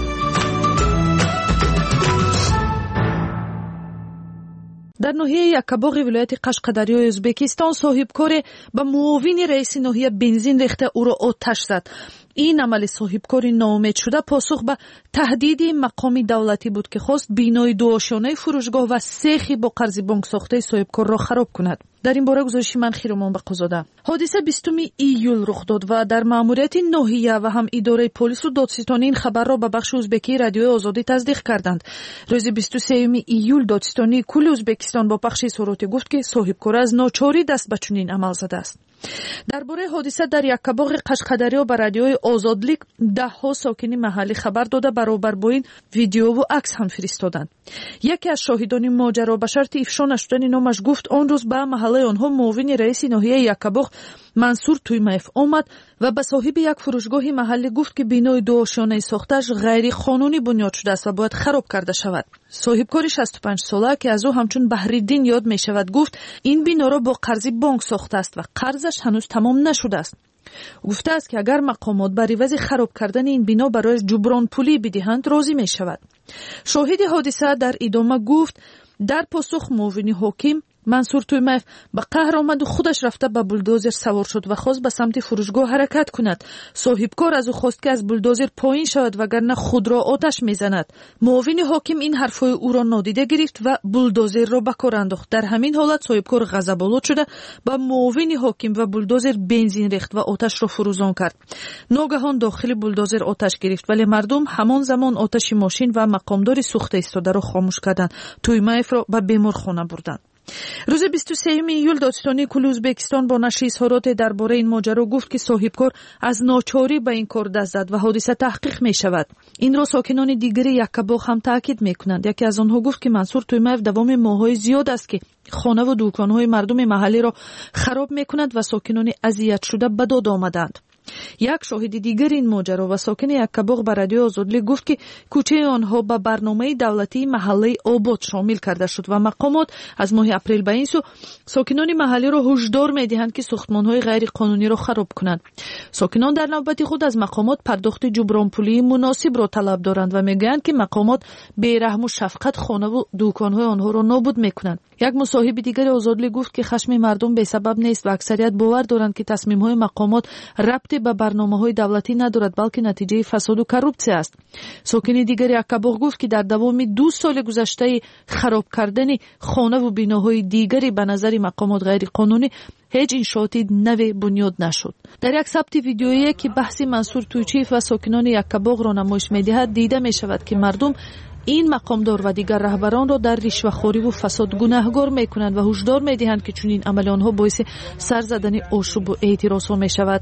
در ناحیه یکباغ ولایت قشقدریای ازبکستان صاحبکار به معاون رئیس ناحیه بنزین ریخته او را آتش زد. این عمل صاحبکاری ناامید شده پاسخ به تهدیدی مقامی دولتی بود که خواست بینای دو آشیانه فروشگاه و سیخی با قرض بانک ساخته صاحبکار را خراب کند. در این باره گزارش من خیرمان بقزاده. حادثه 20 ایول رخ داد و در ماموریت ناحیه و هم اداره پلیس و دادستانی این خبر را به بخش ازبکی رادیوی آزادی تصدیق کردند. روز 23 ایول دادستانی کل ازبکستان با پخش اظهارات گفت که صاحبکار از ناچاری دست به چنین عمل زده است. درباره حادثه در یکباغ قشقدریا به رادیوی آزادلیک ده‌ها ساکن محلی خبر داده برابر با این ویدیو و عکس هم فرستادند. یکی از شاهدان ماجرا به شرط افشا نشدن نامش گفت آن روز به محله آنها معاون رئیس ناحیه یکباغ منصور تویمایف آمد و به صاحب یک فروشگاه محلی گفت که بینای دو آشیانه ساختش غیر قانونی بنیاد شده است و باید خراب کرده شود. صاحبکار 65 ساله که از او همچون بحریدین یاد می شود گفت این بنا را با قرض بانک ساخته است و قرضش هنوز تمام نشده است. گفته است که اگر مقامات بر عوض خراب کردن این بنا برای جبران پولی بدهند راضی می شود. شاهد حادثه در ادامه گفت در پاسخ معاون حاکم منصور تویمایف به قهر آمد و خودش رفته به بولدوزر سوار شد و خواست به سمت فروشگاه حرکت کند. صاحبکار از او خواست که از بولدوزر پایین شود وگرنه خود را آتش میزند. معاون حاکم این حرفهای او را نادیده گرفت و بولدوزر را به کار انداخت. در همین حالت صاحبکار غضب‌آلود شده به معاون حاکم و بولدوزر بنزین ریخت و آتش را فروزان کرد. ناگهان داخل بولدوزر آتش گرفت ولی مردم همان زمان آتش ماشین و مقامدار سوخته ایستاده را خاموش کردند. تویمایف را به بیمارخانه بردند. روز 23 ایول دادستانی کل ازبکستان با نشر اظهارات درباره این ماجرا گفت که صاحبکار از ناچاری به این کار دست زد و حادثه تحقیق می شود. این را ساکنان دیگر یکباغ هم تاکید می کنند. یکی از آنها گفت که منصور تویمایف دوام ماه‌های زیاد است که خانه و دکان‌های مردم محلی را خراب می کند و ساکنان اذیت شده به داد آمدند. یک شاهد دیگر این ماجرا و ساکن یکباغ به رادیو آزادلی گفت که کوچه آنها به برنامه دولتی محله آباد شامل کرده شد و مقامات از ماه اپریل به این سو ساکنان محلی را هشدار می‌دهند که ساختمان‌های غیر قانونی را خراب کنند. ساکنان در نوبت خود از مقامات پرداخت جبران پولی مناسب را طلب دارند و میگویند که مقامات بی‌رحم و شفقت خانه و دکان‌های آنها را نابود می‌کنند. یک مصاحب دیگر آزادلی گفت که خشم مردم به سبب نیست و اکثریت باور دارند که تصمیم‌های مقامات ربطی به برنامه‌های دولتی ندارد بلکه نتیجه فساد و کروپسیه است. ساکن دیگر یکباغ گفت که در دوام 2 سال گذشته خراب کردن خانه و بناهای دیگری به نظر مقامات غیر قانونی هیچ انشاءاتی نوی بنیاد نشد. در یک ثبت ویدیویی که بحث منصور تویچیف و ساکنان یکباغ را نمایش می‌دهد دیده می‌شود که مردم این مقامدار و دیگر رهبران را در رشوه‌خوری و فساد گناهکار می‌کنند و هشدار می‌دهند که چنین عمل آنها باعث سر زدن آشوب و اعتراض‌ها می‌شود.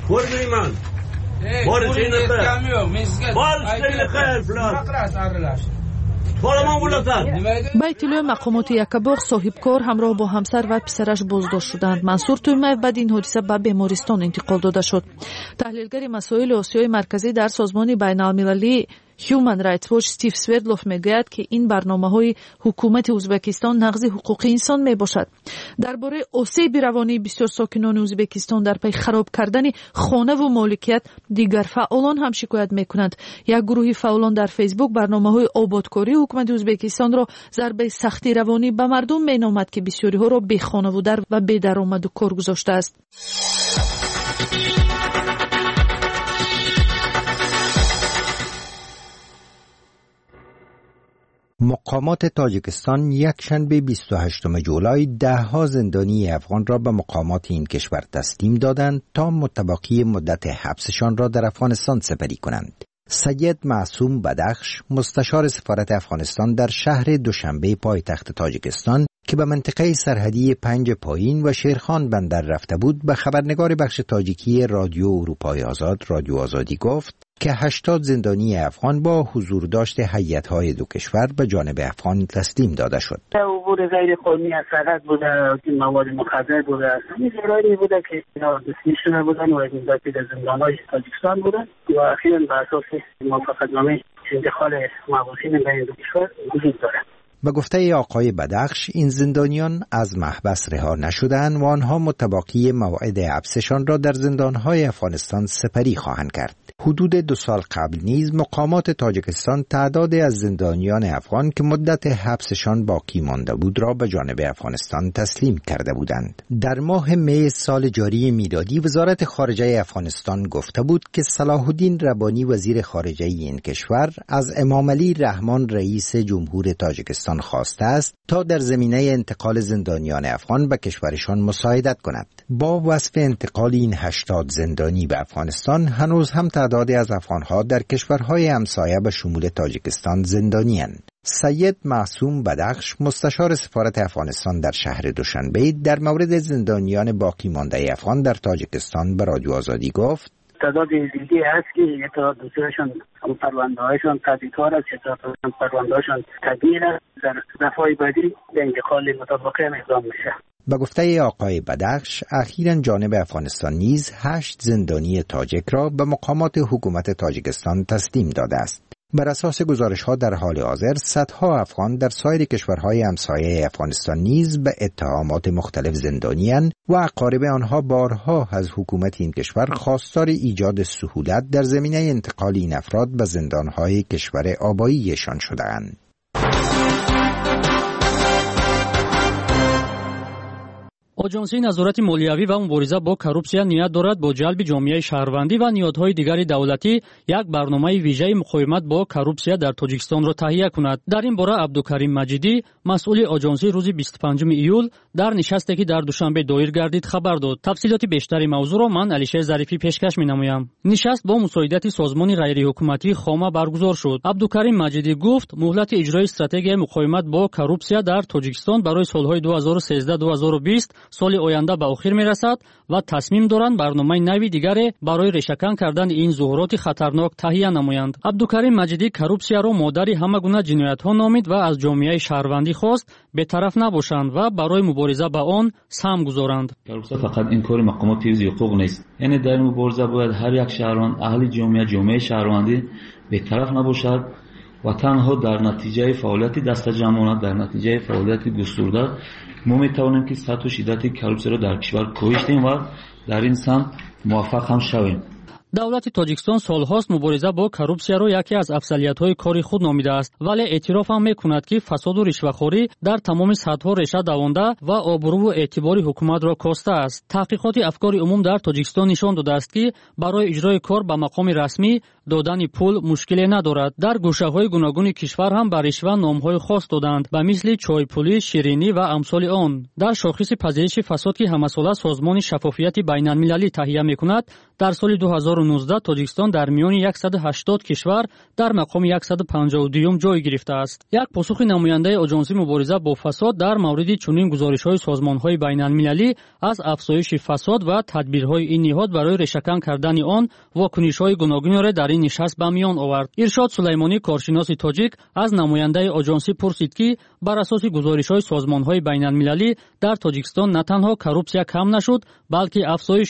با اطلاع مقامات یکباغ صاحبکار همراه با همسر و پسرش بازداشت شدند. منصور تویمایف بعد این حادثه به بیمارستان انتقال داده شد. تحلیلگر مسائل آسیای مرکزی در سازمان بین‌المللی Human Rights Watch Стив Свердлов мегӯяд ки ин барномаҳои ҳукумати Узбекистон нағзи ҳуқуқи инсон мебошад. дар бораи осеби равонии бисёр сокинони Узбекистон дар пай хароб кардани хонаву моликият дигар фаъолон ҳам шикоят мекунанд. як гурӯҳи фаъолон дар Фейсбук барномаҳои ободкории ҳукумати Узбекистонро зарбаи сахти равонӣ ба мардум меномад ки бисёриҳоро бехонавудар ва бедаромаду кор гузоштааст.
مقامات تاجیکستان یکشنبه 28 جولای ده‌ها زندانی افغان را به مقامات این کشور تسلیم دادند تا متباقی مدت حبسشان را در افغانستان سپری کنند. سید معصوم بدخش مستشار سفارت افغانستان در شهر دوشنبه پایتخت تاجیکستان که به منطقه سرحدی پنج پایین و شیرخان بندر رفته بود به خبرنگار بخش تاجیکی رادیو اروپای آزاد رادیو آزادی گفت که 80 زندانی افغان با حضور داشت هیئت‌های دو کشور به جانب افغان تسلیم داده شد.
عبور غیر قانونی از سرحد بوده، مواد مخدر بوده، همین جرائمی بوده که اینا دستگیر شده بودن و از زندان‌های تاجیکستان بودن و اخیراً به اساس موافقتنامه انتقال مبعوثین بین دو کشور وجود دارد.
به گفته آقای بدخش این زندانیان از محبس رها نشدند و آنها متباقی موعد حبسشان را در زندان‌های افغانستان سپری خواهند کرد. حدود 2 سال قبل نیز مقامات تاجیکستان تعدادی از زندانیان افغان که مدت حبسشان باقی مانده بود را به جانب افغانستان تسلیم کرده بودند. در ماه می سال جاری میلادی وزارت خارجه افغانستان گفته بود که صلاح الدین ربانی وزیر خارجه این کشور از امام علی رحمان رئیس جمهور تاجیکستان خواسته است تا در زمینه انتقال زندانیان افغان به کشورشان مساعدت کند. با وصف انتقال این 80 زندانی به افغانستان هنوز هم تعدادی از افغانها در کشورهای همسایه به شمول تاجیکستان زندانی‌اند. سید معصوم بدخش مستشار سفارت افغانستان در شهر دوشنبه در مورد زندانیان باقی مانده افغان در تاجیکستان به رادیو آزادی گفت
تعداد زیادی هست که تعداد دوستشون پرونده‌هاشون تدیدکار است، تعداد پرونده‌هاشون تدبیر است، در دفعه بعدی به انتقال مطابقه اقدام میشه.
به گفته آقای بدخش اخیراً جانب افغانستان نیز 8 زندانی تاجیک را به مقامات حکومت تاجیکستان تسلیم داده است. بر اساس گزارش‌ها در حال حاضر صدها افغان در سایر کشورهای همسایه افغانستان نیز به اتهامات مختلف زندانی‌اند و اقارب آنها بارها از حکومت این کشور خواستار ایجاد سهولت در زمینه انتقال این افراد به زندان‌های کشور آباییشان شده‌اند.
оҷонсии назорати молиявӣ ва мубориза бо коррупсия ният дорад бо ҷалби ҷомеаи шаҳрвандӣ ва ниҳодҳои дигари давлатӣ як барномаи вижаи муқовимат бо коррупсия дар тоҷикистонро таҳия кунад. дар ин бора абдукарим маҷидӣ масъули оҷонсӣ рӯзи 25 июл дар нишасте ки дар душанбе доир гардид хабар дод. тафсилоти бештари мавзӯъро ман алишер зарифӣ пешкаш менамоям. нишаст бо мусоидати созмони ғайриҳукуматии хома баргузор шуд. абдукарим маҷидӣ гуфт муҳлати иҷрои стратегияи муқовимат бо коррупсия дар тоҷикистон барои солҳои 2013-2020 соли оянда ба охир мерасад ва тасмим доранд барномаи нави дигаре барои решакан кардани ин зуҳуроти хатарнок таҳия намоянд. абдукарим маҷидӣ коррупсияро модари ҳама гуна ҷиноятҳо номид ва аз ҷомеаи шаҳрвандӣ хост бетараф набошанд ва барои мубориза ба он сам гузоранд.
коррупсия фақат ин кори мақомоти ҳифзи ҳуқуқ нест. яъне дар мубориза бояд ҳар як шаҳрванд аҳли ҷомеаи шаҳрвандӣ бетараф набошад ва танҳо дар натиҷаи фаъолияти дастаҷамъона дар натиҷаи фаъолияти густурда мо метавонем ки сатҳу шиддати коррупсияро дар кишвар коҳиш диҳем ва дар ин самт муваффақ ҳам шавем.
давлати тоҷикистон солҳост мубориза бо коррупсияро яке аз афзалиятҳои кори худ номидааст, вале эътироф ҳам мекунад ки фасоду ришвахорӣ дар тамоми сатҳҳо реша давонда ва обрӯву эътибори ҳукуматро костааст. таҳқиқоти афкори умум дар тоҷикистон нишон додааст ки барои иҷрои кор ба мақоми расмӣ додани пул мушкиле надорад. дар гӯшаҳои гуногуни кишвар ҳам ба ришва номҳои хос доданд ба мисли чойпулӣ, ширинӣ ва амсоли он. дар шохиси пазириши фасод ки ҳамасола созмони шаффофияти байналмилалӣ таҳия мекунад, дар соли 2019 тоҷикистон дар миёни 180 кишвар дар мақоми 152 ҷой гирифтааст. як посухи намояндаи оҷонсии мубориза бо фасод дар мавриди чунин гузоришҳои созмонҳои байналмилалӣ аз афзоиши фасод ва тадбирҳои ин ниҳод барои решакан кардани он вокунишҳои гуногунеро дар ин нишаст ба миён овард. иршод сулаймонӣ, коршиноси тоҷик, аз намояндаи оҷонсӣ пурсид ки бар асоси гузоришҳои созмонҳои байналмилалӣ дар тоҷикистон на танҳо коррупсия кам нашуд, балки афзоиш ёфт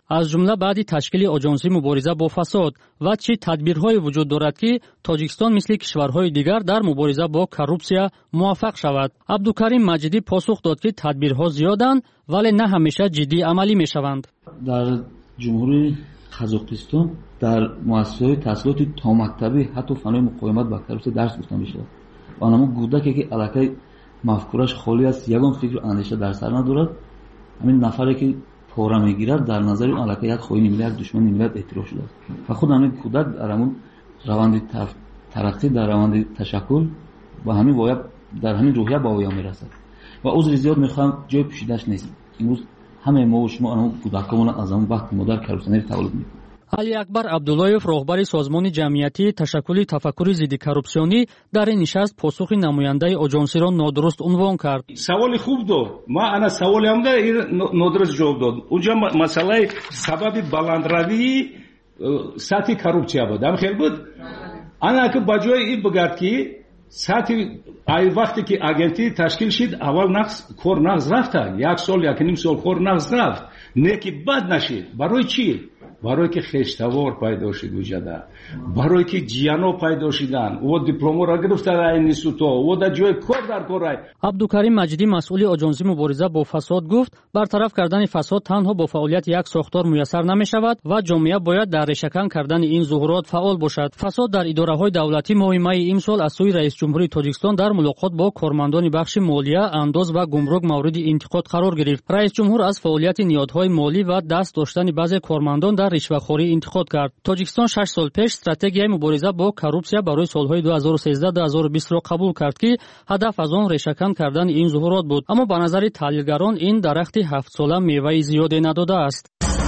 аз ҷумла баъди ташкили оҷонсии мубориза бо фасод ва чӣ тадбирҳое вуҷуд дорад ки Тоҷикистон мисли кишварҳои дигар дар мубориза бо коррупсия муваффақ шавад. Абдукарим Маҷидӣ посух дод ки тадбирҳо зиёданд, вале на ҳамеша ҷиддӣ амалӣ мешаванд.
дар ҷумҳурии Қазоқистон дар муассисаҳои таҳсилоти томактабӣ ҳатто фаннои муқоимат ба коррупсия дарс гуфта мешавад. ва намо кӯдаке ки аллакай мафкураш холӣ аст, ягон фикру андеша дар сар надорад, ҳамин нафаре ки пора мегирад дар назари он аллакай як хоини миллат, душмани миллат эътироф шудааст. ва худ ҳамин кӯдак дар ҳамон раванди тараққӣ, дар раванди ташаккул ба ҳамин воя дар ҳамин рӯҳия ба воя мерасад. ва узри зиёд мехоҳам, ҷои пӯшидаш нест. имрӯз ҳамаи мо шумо анҳо кӯдакамон аз ҳамон вақти модар коррупсионер таваллуд мекунем.
Али Акбар Абдуллоев, роҳбари созмони ҷамъиятии ташаккули тафаккури зидди коррупсионӣ, дар ин нишаст посухи намояндаи оҷонсиро нодуруст унвон кард.
саволи хуб дод. ман ана саволиамда нодуруст ҷавоб дод. унҷа масъалаи сабаби баландравии сатҳи коррупсия буд. ам хел буд. ана ки ба ҷои ин бигард ки сатҳи ай вақте ки агентӣ ташкил шид, аввал кор нағз рафта. 1 сол 1.5 сол кор нағз рафт. не ки бад нашид. барои чӣ? барое ки хештавор пайдо шид уҷада, барое ки ҷияно пайдо шиданд, о дипломора гирифтанд ай институтҳо, о дар ҷои кор дар корай.
Абдукарим Маҷидӣ, масъули оҷонсии мубориза бо фасод, гуфт бартараф кардани фасод танҳо бо фаъолияти як сохтор муяссар намешавад ва ҷомеа бояд дар решакан кардани ин зуҳурот фаъол бошад. Фасод дар идораҳои давлатӣ моҳи майи имсол аз сӯи раисҷумҳури Тоҷикистон дар мулоқот бо кормандони бахши молия, андоз ва гумрук мавриди интиқод қарор гирифт. Раисҷумҳур аз фаъолияти ниҳодҳои молӣ ва даст доштани баъзе кормандон дар ришвахорӣ интиқод кард. Тоҷикистон 6 сол пеш стратегияи мубориза бо коррупсия барои солҳои 2013-2020-ро қабул кард ки ҳадаф аз он решакан кардани ин зуҳурот буд. аммо ба назари таҳлилгарон ин дарахти 7 сола меваи зиёде надодааст.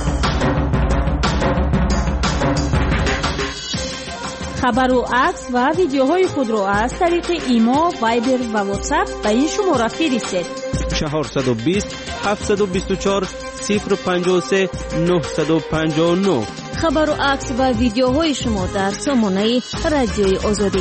хабару акс ва видеоҳои худро аз тариқи имо, вайбер ва ватсап ба ин шумора фиристед.
420 724 053 959.
хабару акс ва видеоҳои шумо дар сомонаи радиои озодӣ.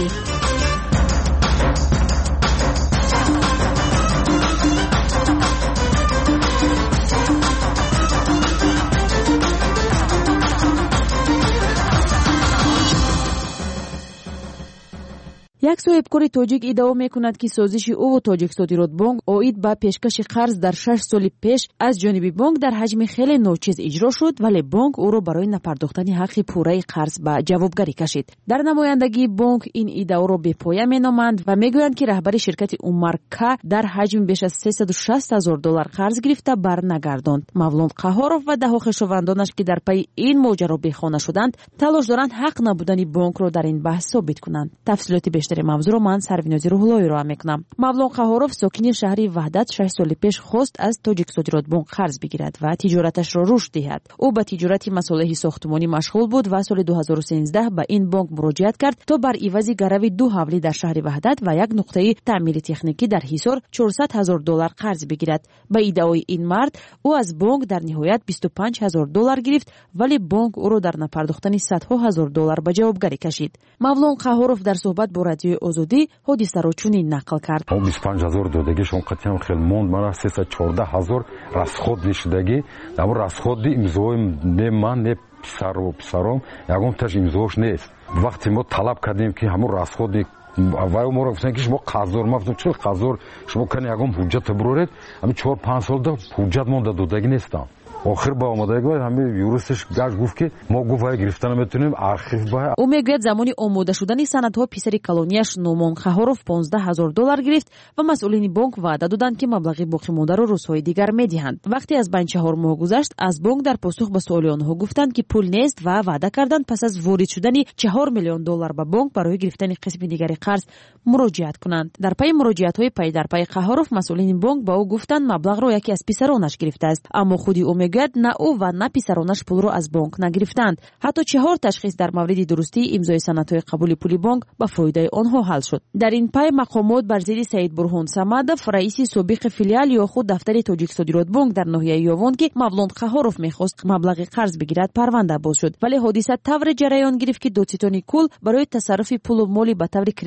як соҳибкори тоҷик иддао мекунад ки созиши ӯ Тоҷиксодиротбонк оид ба пешкаши қарз дар 6 соли пеш аз ҷониби бонк дар ҳаҷми хеле ночиз иҷро шуд, вале бонк ӯро барои напардохтани ҳаққи пурраи қарз ба ҷавобгарӣ кашид. дар намояндагии бонк ин иддаоро бепоя меноманд ва мегӯянд ки раҳбари ширкати Умар К дар ҳаҷми беш аз $360,000 қарз гирифта барнагардонд. Мавлон Қаҳоров ва даҳо хешовандонаш ки дар пайи ин моҷаро бехона шуданд, талош доранд ҳақ набудани бонкро дар ин баҳс собит кунанд. тафсилоти бештари мавзӯъро ман Сарвинози Рӯҳлоиро мекунам. Мавлон Қаҳоров, сокини шаҳри Ваҳдат, 6 соли пеш хост аз Тоҷиксодиротбонк қарз бигирад ва тиҷораташро рушд диҳад. ӯ ба тиҷорати масолиҳи сохтумонӣ машғул буд ва соли 2013 ба ин бонк муроҷиат кард то бар ивази гарави 2 ҳавлӣ дар шаҳри Ваҳдат ва як нуқтаи таъмири техникӣ дар Ҳисор $400,000 қарз бигирад. ба иддаои ин мард, ӯ аз бонк дар ниҳоят $25,000 гирифт, вале бонк ӯро дар напардохтани садҳо ҳазор доллар ба ҷавобгарӣ кашид. Мавлон Қаҳоров дар суҳбат бо радиои озодӣ ҳодисаро чунин нақл кард.
25,000 додагиш он қатиям хел монд, мана 314,000 расход нишдаги, дар расходи имзои не ман не писаром ягон таш имзош нест. вақте мо талаб кардем ки ҳамон расходи вай моро гуфтанд ки шумо қазор, ма гуфтам чӣ қазор, шумо кани ягон ҳуҷҷата буроред, ҳамин 4-5 солда ҳуҷҷат монда додагӣ нестам. охир ба омодаги ҳамин юристаш гаш гуфт ки мо гуфт вай гирифта наметонем, архив ба.
ӯ мегӯяд замони омода шудани санадҳо писари колонияш Номон Қаҳоров $15,000 гирифт ва масъулини бонк ваъда доданд ки маблағи боқимондаро рӯзҳои дигар медиҳанд. вақте аз байн 4 моҳ гузашт, аз бонк дар посух ба суоли онҳо гуфтанд ки пул нест ва ваъда карданд пас аз ворид шудани $4 миллион ба бонк барои гирифтани қисми дигари қарз муроҷиат кунанд. дар пайи муроҷиатҳои пай дар пай Қаҳоров, масъулини бонк ба ӯ гуфтанд маблағро яке аз писаронаш гирифтааст, аммо худи ӯ мегӯяд на ӯ ва на писаронаш пулро аз бонк нагирифтанд. ҳатто 4 ташхис дар мавриди дурустии имзои санадҳои қабули пули бонк ба фоидаи онҳо ҳал шуд. дар ин пай мақомот бар зидди Саид Бурҳон Самадов, раиси собиқи филиал ё худ дафтари Тоҷиксодиротбонк дар ноҳияи Ёвон ки Мавлон Қаҳоров мехост маблағи қарз бигирад, парванда боз шуд. вале ҳодиса тавре ҷараён гирифт ки додситони кул барои тасарруфи пулу моли ба таври кредит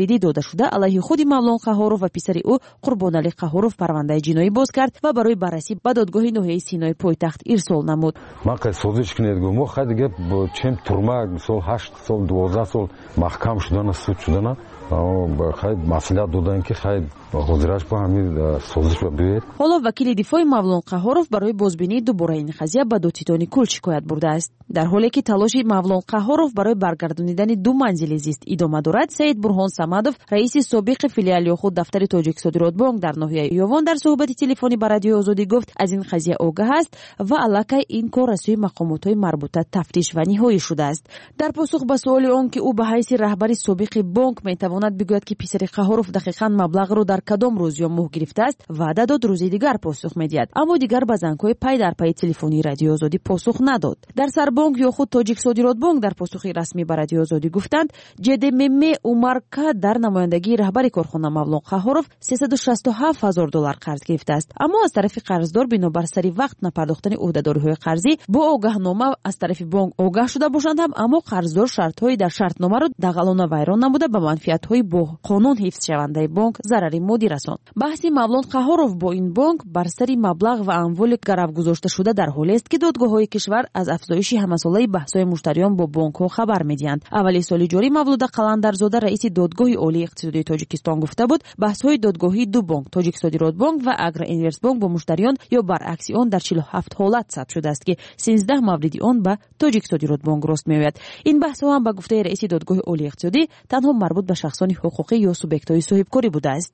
تهدیدی داده شده علیه خود مولان قهارов و پسر او قربانعلی قهارов پرونده جنایی باز کرد و برای بررسی به دادگاه ناحیه سینای پایتخت ارسال نمود.
من قید سازش کنید گفتم خیلی دیگه چند ترمه مثلا 8 سال 12 سال محکم شدن سود شدن خیلی مسئولیت دادن که خیلی حاضرش با همین سازش بیاید.
حالا وکیل دفاع مولان قهارов برای بازبینی دوباره این قضیه به دادستان کل شکایت برده است. در حالی که تلاش مولان قهارов برای برگردانیدن دو منزل زیست ادامه دارد، سید برهان صمدов رئیس سابق فیلیال خود دفتر تاجیک صادرات بانک در ناحیه یوان در صحبت تلفنی با رادیو آزادی گفت از این قضیه آگاه است و الکی این کار از سوی مقامات مربوطه تفتیش و نهایی شده است. در پاسخ به سوال آن که او به حیث رهبر سابق بانک میتواند بگوید که پسر قهارов دقیقاً مبلغ را در کدام روز یا ماه گرفته است، وعده داد روزی دیگر پاسخ میدهد، اما دیگر به زنگ‌های پی در پی تلفنی رادیو آزادی پاسخ نداد. در سربانک یا خود تاجیک صادرات بانک در پاسخی رسمی به رادیو آزادی گفتند جدمم عمرکا در نمایندگی رهبر کارخانه مولان قهارов $367,000 قرض گرفته است، اما از طرف قرضدار بنابر سری وقت نپرداختن عهده‌داری‌های قرضی با آگاهنامه از طرف بانک آگاه شده باشند هم اما قرضدار شرط‌های در شرطنامه را دغلانه ویران نموده به منفعت‌های با قانون حفظ شونده بانک ضرری مادی رساند. بحث مولان قهارов با این بانک بر سری مبلغ و اموال گرو گذاشته شده در حالی است که دادگاه‌های کشور از افزایش همه‌ساله بحث‌های مشتریان با بانک‌ها خبر می‌دهند. اولی سال جاری مولود قلندرزاده رئیس دادگاه عالی اقتصادی تاجیکستان گفته بود بحث‌های دادگاهی دو بانک تاجیک صادرات بانک و اگرا اینورس بانک با مشتریان یا برعکس آن در 47 حالت ثبت شده است که 13 مورد آن به تاجیک صادرات بانک راست می‌آید. این بحث‌ها هم به گفته رئیس دادگاه عالی اقتصادی تنها مربوط به شخصان حقوقی یا سوبیکت‌های صاحبکاری بوده است.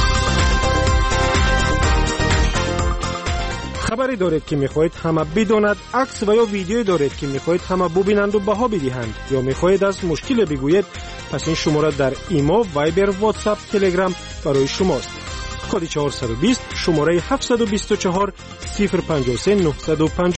خبری دارید که میخواهید همه بداند، عکس و یا ویدیویی دارید که میخواهید همه ببینند و بها بدهند یا میخواهید از مشکل بگویید، پس این شماره در ایما، وایبر، واتساپ، تلگرام برای شماست. کد 420 شماره 724 053 950